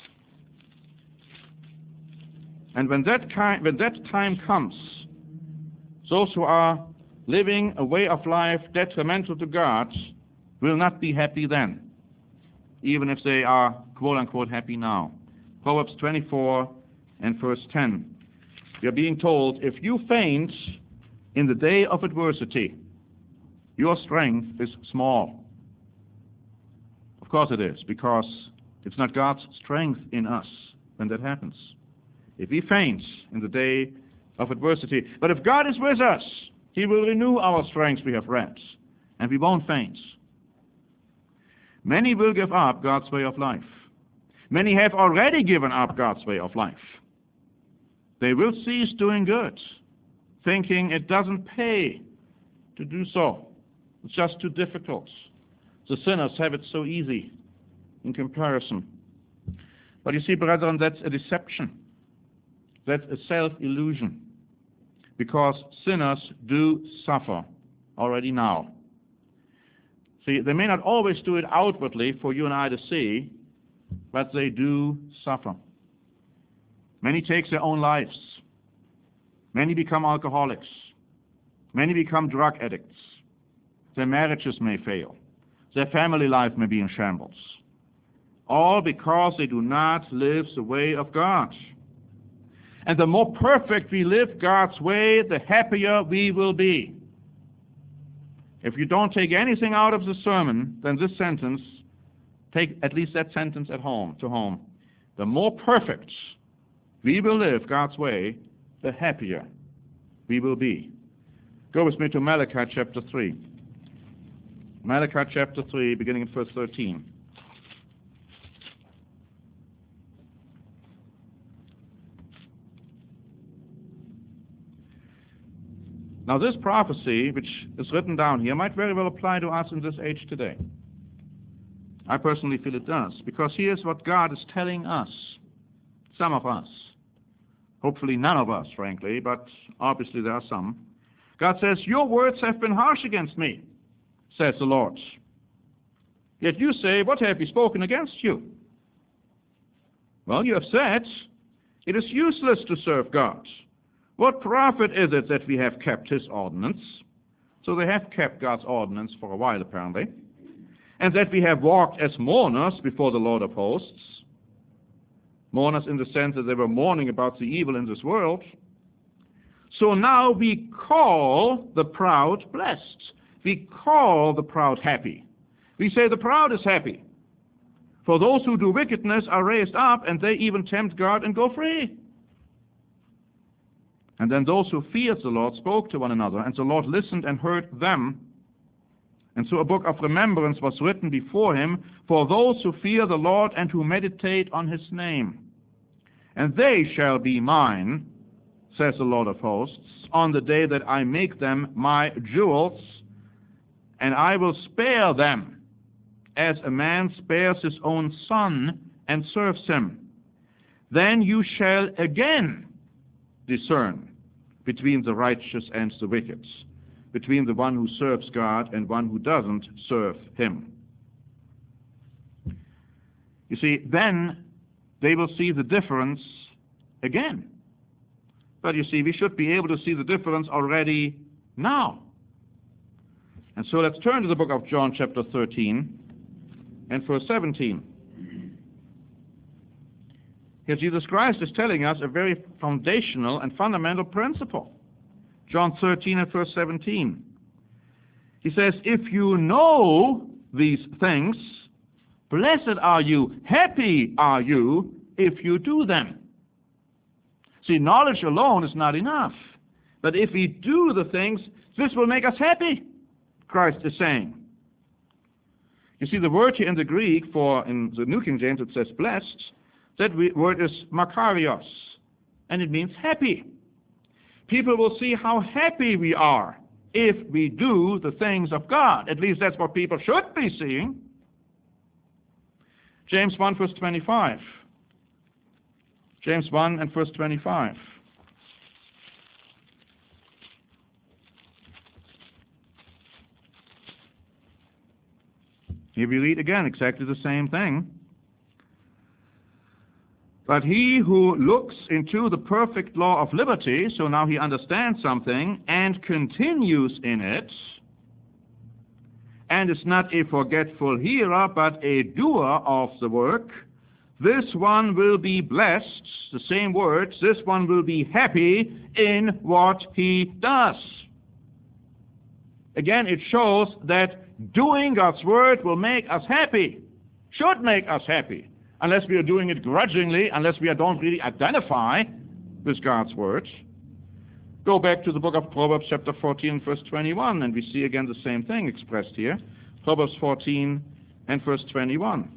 And when that, kind, when that time comes, those who are living a way of life detrimental to God will not be happy then, even if they are quote-unquote happy now. Proverbs twenty-four and verse ten. We are being told, if you faint in the day of adversity, your strength is small. Of course it is, because it's not God's strength in us when that happens. If we faint in the day of adversity. But if God is with us, he will renew our strength, we have read, and we won't faint. Many will give up God's way of life. Many have already given up God's way of life. They will cease doing good, thinking it doesn't pay to do so. It's just too difficult. The sinners have it so easy in comparison. But you see, brethren, that's a deception. That's a self-illusion. Because sinners do suffer already now. See, they may not always do it outwardly for you and I to see, but they do suffer. Many take their own lives. Many become alcoholics. Many become drug addicts. Their marriages may fail. Their family life may be in shambles. All because they do not live the way of God. And the more perfect we live God's way, the happier we will be. If you don't take anything out of the sermon, then this sentence, take at least that sentence at home, to home. The more perfect we will live God's way, the happier we will be. Go with me to Malachi chapter three. Malachi chapter three, beginning at verse thirteen. Now this prophecy, which is written down here, might very well apply to us in this age today. I personally feel it does, because here's what God is telling us, some of us. Hopefully none of us, frankly, but obviously there are some. God says, your words have been harsh against me, says the Lord. Yet you say, what have we spoken against you? Well, you have said, it is useless to serve God. What profit is it that we have kept his ordinance? So they have kept God's ordinance for a while, apparently. And that we have walked as mourners before the Lord of hosts. Mourners in the sense that they were mourning about the evil in this world. So now we call the proud blessed. We call the proud happy. We say the proud is happy. For those who do wickedness are raised up, and they even tempt God and go free. And then those who feared the Lord spoke to one another, and the Lord listened and heard them. And so a book of remembrance was written before him for those who fear the Lord and who meditate on his name. And they shall be mine, says the Lord of hosts, on the day that I make them my jewels, and I will spare them as a man spares his own son and serves him. Then you shall again discern between the righteous and the wicked, between the one who serves God and one who doesn't serve him. You see, then they will see the difference again. But you see, we should be able to see the difference already now. And so let's turn to the book of John chapter thirteen and verse seventeen. Here Jesus Christ is telling us a very foundational and fundamental principle. John thirteen and verse seventeen. He says, if you know these things, blessed are you, happy are you, if you do them. See, knowledge alone is not enough. But if we do the things, this will make us happy, Christ is saying. You see, the word here in the Greek, for in the New King James it says blessed, that word is makarios. and it means happy. People will see how happy we are if we do the things of God. At least that's what people should be seeing. James one, verse twenty-five. James one and verse twenty-five. Here we read again exactly the same thing. But he who looks into the perfect law of liberty, so now he understands something, and continues in it, and is not a forgetful hearer, but a doer of the work, this one will be blessed, the same words, this one will be happy in what he does. Again, it shows that doing God's word will make us happy, should make us happy. Unless we are doing it grudgingly, unless we don't really identify with God's word. Go back to the book of Proverbs chapter fourteen, verse twenty-one, and we see again the same thing expressed here. Proverbs fourteen and verse twenty-one.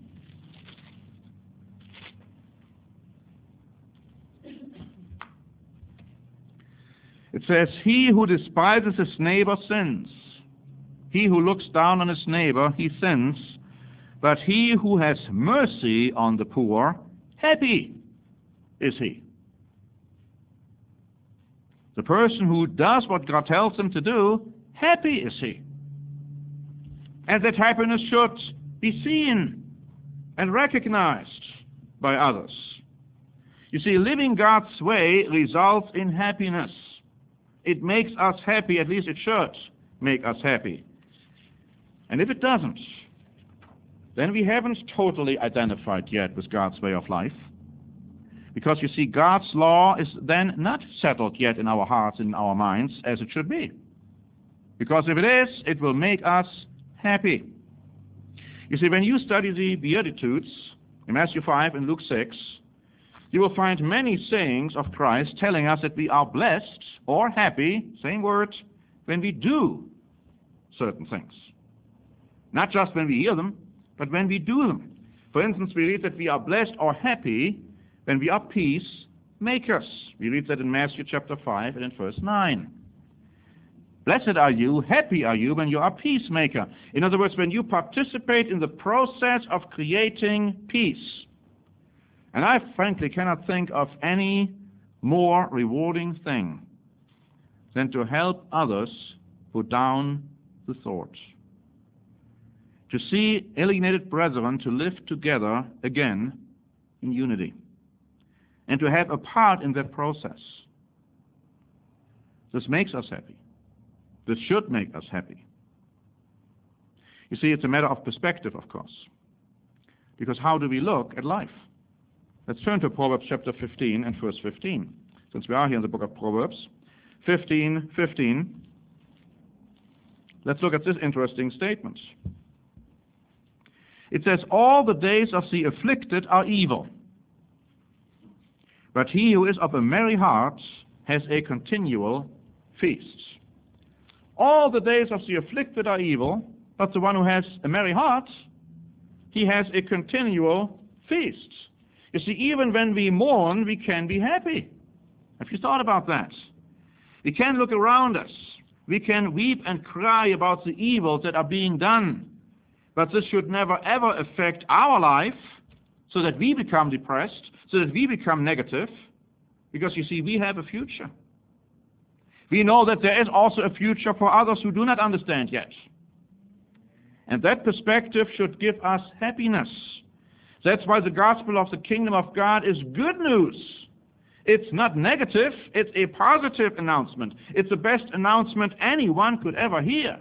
It says, he who despises his neighbor sins. He who looks down on his neighbor, he sins. But he who has mercy on the poor, happy is he. The person who does what God tells him to do, happy is he. And that happiness should be seen and recognized by others. You see, living God's way results in happiness. It makes us happy, at least it should make us happy. And if it doesn't, then we haven't totally identified yet with God's way of life. Because you see, God's law is then not settled yet in our hearts and in our minds as it should be. Because if it is, it will make us happy. You see, when you study the Beatitudes in Matthew five and Luke six, you will find many sayings of Christ telling us that we are blessed or happy, same word, when we do certain things. Not just when we hear them, but when we do them. For instance, we read that we are blessed or happy when we are peacemakers. We read that in Matthew chapter five and in verse nine. Blessed are you, happy are you when you are peacemaker. In other words, when you participate in the process of creating peace. And I frankly cannot think of any more rewarding thing than to help others put down the thought. To see alienated brethren to live together again in unity, and to have a part in that process. This makes us happy. This should make us happy. You see, it's a matter of perspective, of course. Because how do we look at life? Let's turn to Proverbs chapter fifteen and verse fifteen, since we are here in the book of Proverbs. fifteen, fifteen. Let's look at this interesting statement. It says, all the days of the afflicted are evil, but he who is of a merry heart has a continual feast. All the days of the afflicted are evil, but the one who has a merry heart, he has a continual feast. You see, even when we mourn, we can be happy. Have you thought about that? We can look around us. We can weep and cry about the evils that are being done. But this should never ever affect our life so that we become depressed, so that we become negative, because you see, we have a future. We know that there is also a future for others who do not understand yet. And that perspective should give us happiness. That's why the gospel of the kingdom of God is good news. It's not negative, it's a positive announcement. It's the best announcement anyone could ever hear.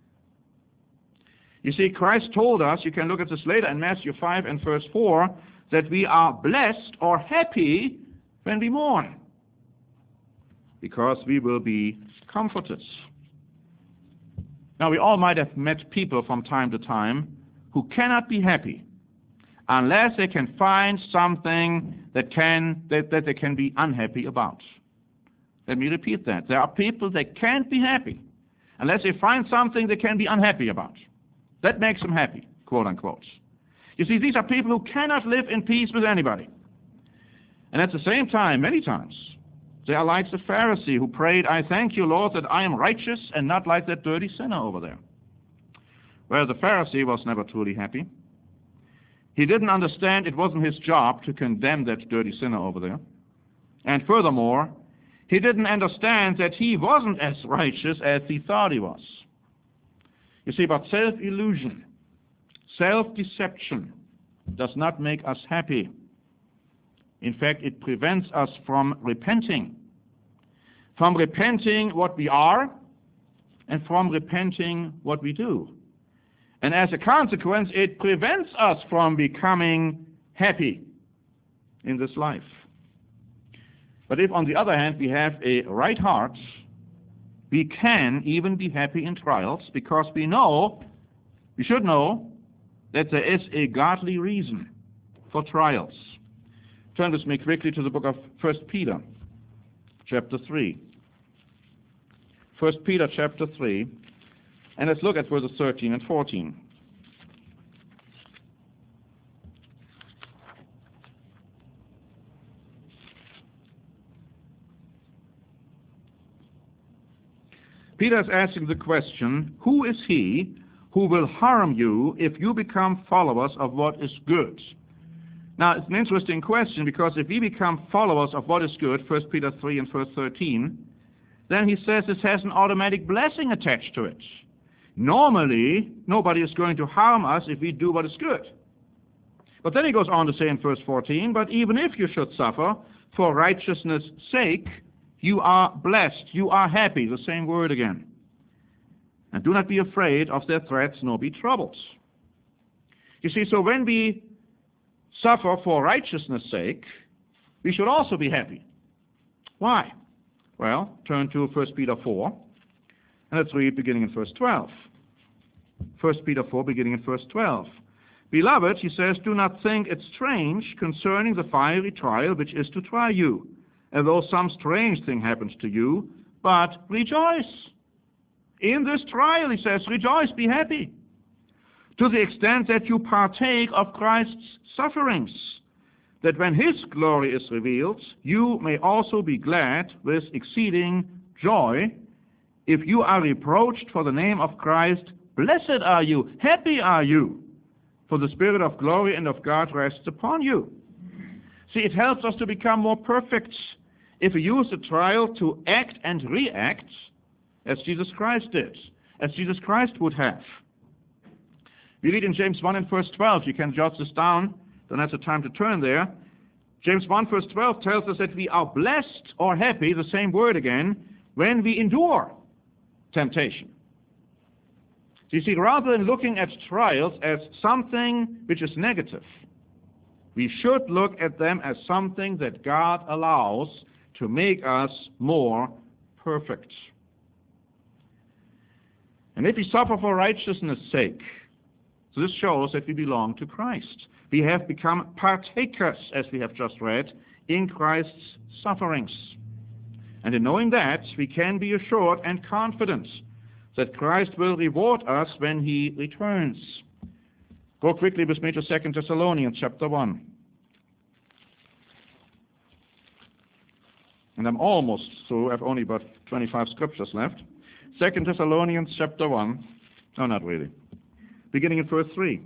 You see, Christ told us, you can look at this later in Matthew five and verse four, that we are blessed or happy when we mourn, because we will be comforted. Now, we all might have met people from time to time who cannot be happy unless they can find something that can that, that they can be unhappy about. Let me repeat that. There are people that can't be happy unless they find something they can be unhappy about. That makes them happy, quote unquote. You see, these are people who cannot live in peace with anybody. And at the same time, many times, They are like the Pharisee who prayed, I thank you, Lord, that I am righteous and not like that dirty sinner over there. Well, the Pharisee was never truly happy. He didn't understand it wasn't his job to condemn that dirty sinner over there. And furthermore, he didn't understand that he wasn't as righteous as he thought he was. You see, but self-illusion, self-deception does not make us happy. In fact, it prevents us from repenting. From repenting what we are and from repenting what we do. And as a consequence, it prevents us from becoming happy in this life. But if, on the other hand, we have a right heart, we can even be happy in trials because we know, we should know, that there is a godly reason for trials. Turn with me quickly to the book of First Peter, chapter three. First Peter, chapter three, and let's look at verses thirteen and fourteen. Peter is asking the question, who is he who will harm you if you become followers of what is good? Now, it's an interesting question because if we become followers of what is good, First Peter three and verse thirteen, then he says this has an automatic blessing attached to it. Normally, nobody is going to harm us if we do what is good. But then he goes on to say in verse fourteen, but even if you should suffer for righteousness' sake, you are blessed, you are happy, the same word again. And do not be afraid of their threats, nor be troubled. You see, so when we suffer for righteousness' sake, we should also be happy. Why? Well, turn to First Peter four, and let's read beginning in verse twelve. First Peter four, beginning in verse twelve. Beloved, he says, do not think it strange concerning the fiery trial which is to try you, as though some strange thing happens to you, but rejoice. In this trial, he says, rejoice, be happy, to the extent that you partake of Christ's sufferings, that when his glory is revealed, you may also be glad with exceeding joy. If you are reproached for the name of Christ, blessed are you, happy are you, for the Spirit of glory and of God rests upon you. See, it helps us to become more perfect if we use the trial to act and react as Jesus Christ did, as Jesus Christ would have. We read in James one and verse twelve, you can jot this down, don't have the time to turn there. James one verse twelve tells us that we are blessed or happy, the same word again, when we endure temptation. So you see, rather than looking at trials as something which is negative, we should look at them as something that God allows to make us more perfect. And if we suffer for righteousness' sake, so this shows that we belong to Christ. We have become partakers, as we have just read, in Christ's sufferings. And in knowing that, we can be assured and confident that Christ will reward us when he returns. Go quickly with me to Second Thessalonians chapter one. And I'm almost through. I have only about twenty-five scriptures left. Second Thessalonians chapter one. No, not really. Beginning in verse three.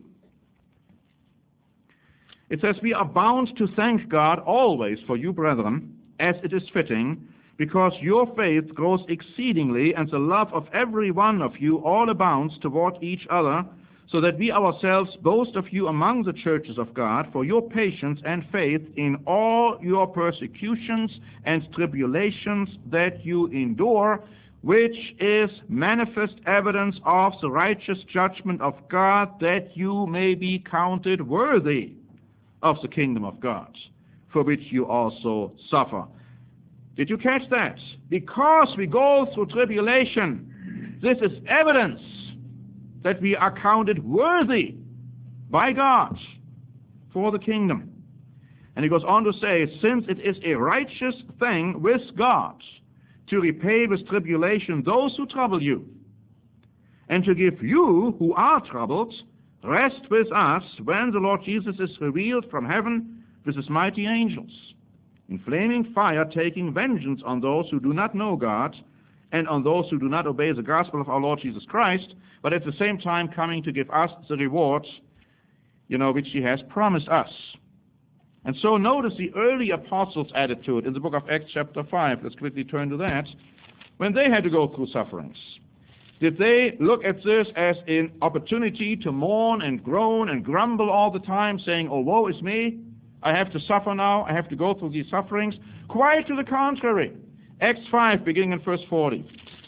It says, we are bound to thank God always for you, brethren, as it is fitting, because your faith grows exceedingly, and the love of every one of you all abounds toward each other, so that we ourselves boast of you among the churches of God for your patience and faith in all your persecutions and tribulations that you endure, which is manifest evidence of the righteous judgment of God, that you may be counted worthy of the kingdom of God, for which you also suffer. Did you catch that? Because we go through tribulation, this is evidence that we are counted worthy by God for the kingdom. And he goes on to say, since it is a righteous thing with God to repay with tribulation those who trouble you, and to give you who are troubled rest with us when the Lord Jesus is revealed from heaven with his mighty angels. in flaming fire, taking vengeance on those who do not know God and on those who do not obey the gospel of our Lord Jesus Christ, but at the same time coming to give us the reward, you know, which he has promised us. And so notice the early apostles' attitude in the book of Acts chapter five. Let's quickly turn to that. When they had to go through sufferings, did they look at this as an opportunity to mourn and groan and grumble all the time, saying, oh, woe is me, I have to suffer now, I have to go through these sufferings? Quite to the contrary. Acts five, beginning in verse forty.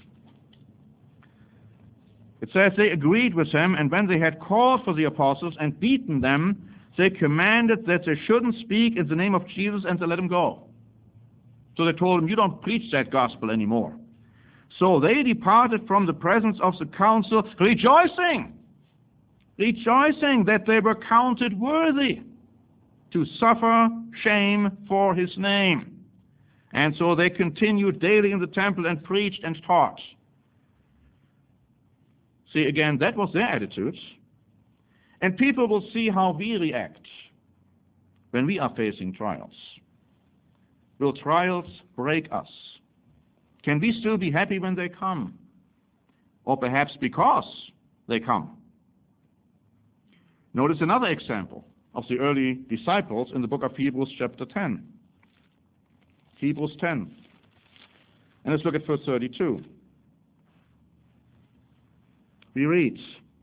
It says, they agreed with him, and when they had called for the apostles and beaten them, they commanded that they shouldn't speak in the name of Jesus, and to let him go. So they told him, you don't preach that gospel anymore. So they departed from the presence of the council, rejoicing, rejoicing that they were counted worthy to suffer shame for his name. And so they continued daily in the temple and preached and taught. See, again, that was their attitude. And people will see how we react when we are facing trials. Will trials break us? Can we still be happy when they come? Or perhaps because they come? Notice another example of the early disciples in the book of Hebrews chapter ten. Hebrews ten. And let's look at verse thirty-two. We read,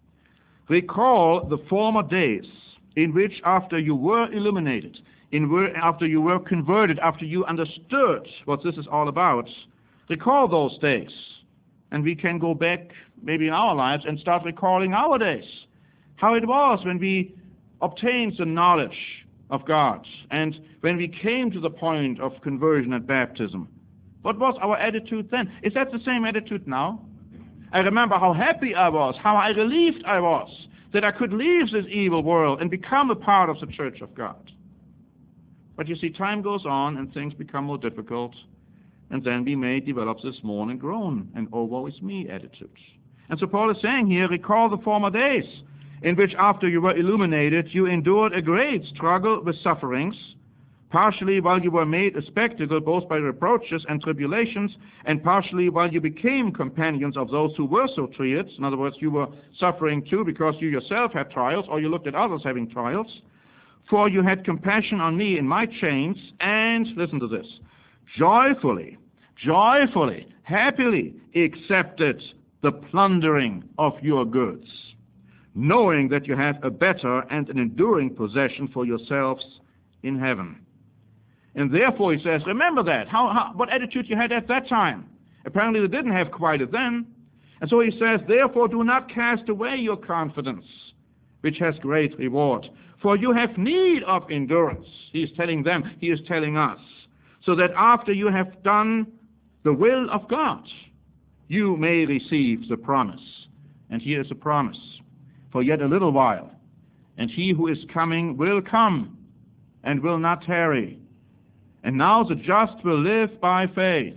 recall the former days in which after you were illuminated, in were, after you were converted, after you understood what this is all about, recall those days. And we can go back maybe in our lives and start recalling our days, how it was when we obtained the knowledge of God and when we came to the point of conversion and baptism. What was our attitude then? Is that the same attitude now? I remember how happy I was, how I relieved I was that I could leave this evil world and become a part of the church of God. But you see, time goes on and things become more difficult, and then we may develop this mourn and groan and oh, woe is me attitude. And so Paul is saying here, recall the former days in which after you were illuminated, you endured a great struggle with sufferings, partially while you were made a spectacle both by reproaches and tribulations, and partially while you became companions of those who were so treated. In other words, you were suffering too because you yourself had trials, or you looked at others having trials. For you had compassion on me in my chains, and, listen to this, joyfully, joyfully, happily accepted the plundering of your goods, knowing that you have a better and an enduring possession for yourselves in heaven. And therefore, he says, remember that, how, how, what attitude you had at that time. Apparently they didn't have quite it then. And so he says, therefore do not cast away your confidence, which has great reward. For you have need of endurance. He is telling them, he is telling us, so that after you have done the will of God, you may receive the promise. And here is a promise. For yet a little while, and he who is coming will come and will not tarry. And now the just will live by faith.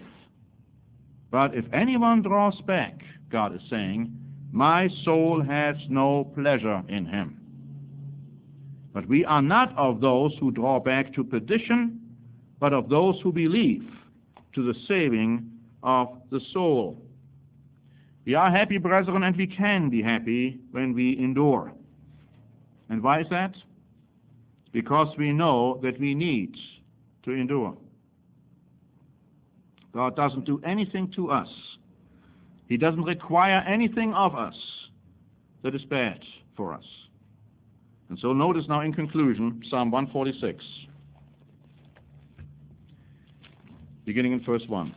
But if anyone draws back, God is saying, my soul has no pleasure in him. But we are not of those who draw back to perdition, but of those who believe to the saving of the soul. We are happy, brethren, and we can be happy when we endure. And why is that? Because we know that we need to endure. God doesn't do anything to us. He doesn't require anything of us that is bad for us. And so notice now in conclusion, Psalm one forty-six, beginning in verse one.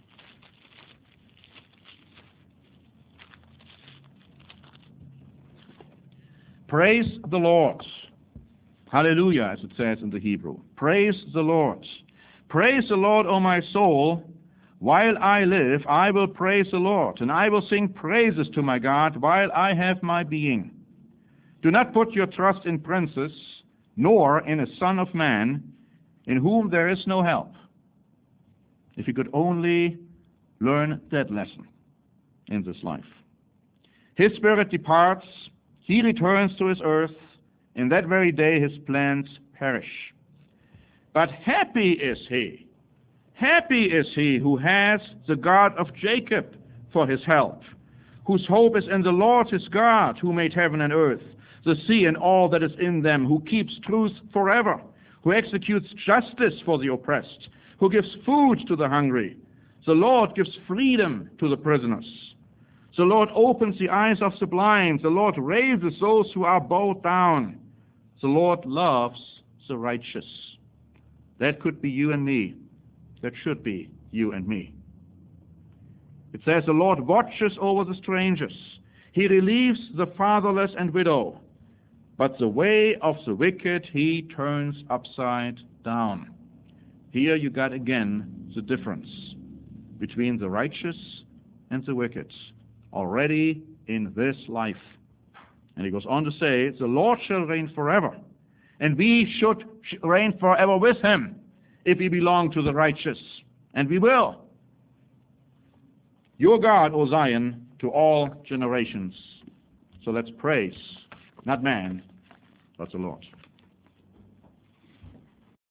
Praise the Lord. Hallelujah, as it says in the Hebrew. Praise the Lord. Praise the Lord, O my soul. While I live, I will praise the Lord, and I will sing praises to my God while I have my being. Do not put your trust in princes, nor in a son of man, in whom there is no help. If you could only learn that lesson in this life. His spirit departs, he returns to his earth, in that very day his plans perish. But happy is he, happy is he who has the God of Jacob for his help, whose hope is in the Lord his God, who made heaven and earth, the sea and all that is in them, who keeps truth forever, who executes justice for the oppressed, who gives food to the hungry. The Lord gives freedom to the prisoners. The Lord opens the eyes of the blind. The Lord raises those who are bowed down. The Lord loves the righteous. That could be you and me. That should be you and me. It says the Lord watches over the strangers. He relieves the fatherless and widow. But the way of the wicked he turns upside down. Here you got again the difference between the righteous and the wicked already in this life. And he goes on to say, the Lord shall reign forever, and we should reign forever with him if we belong to the righteous. And we will. Your God, O Zion, to all generations. So let's praise, not man, but the Lord.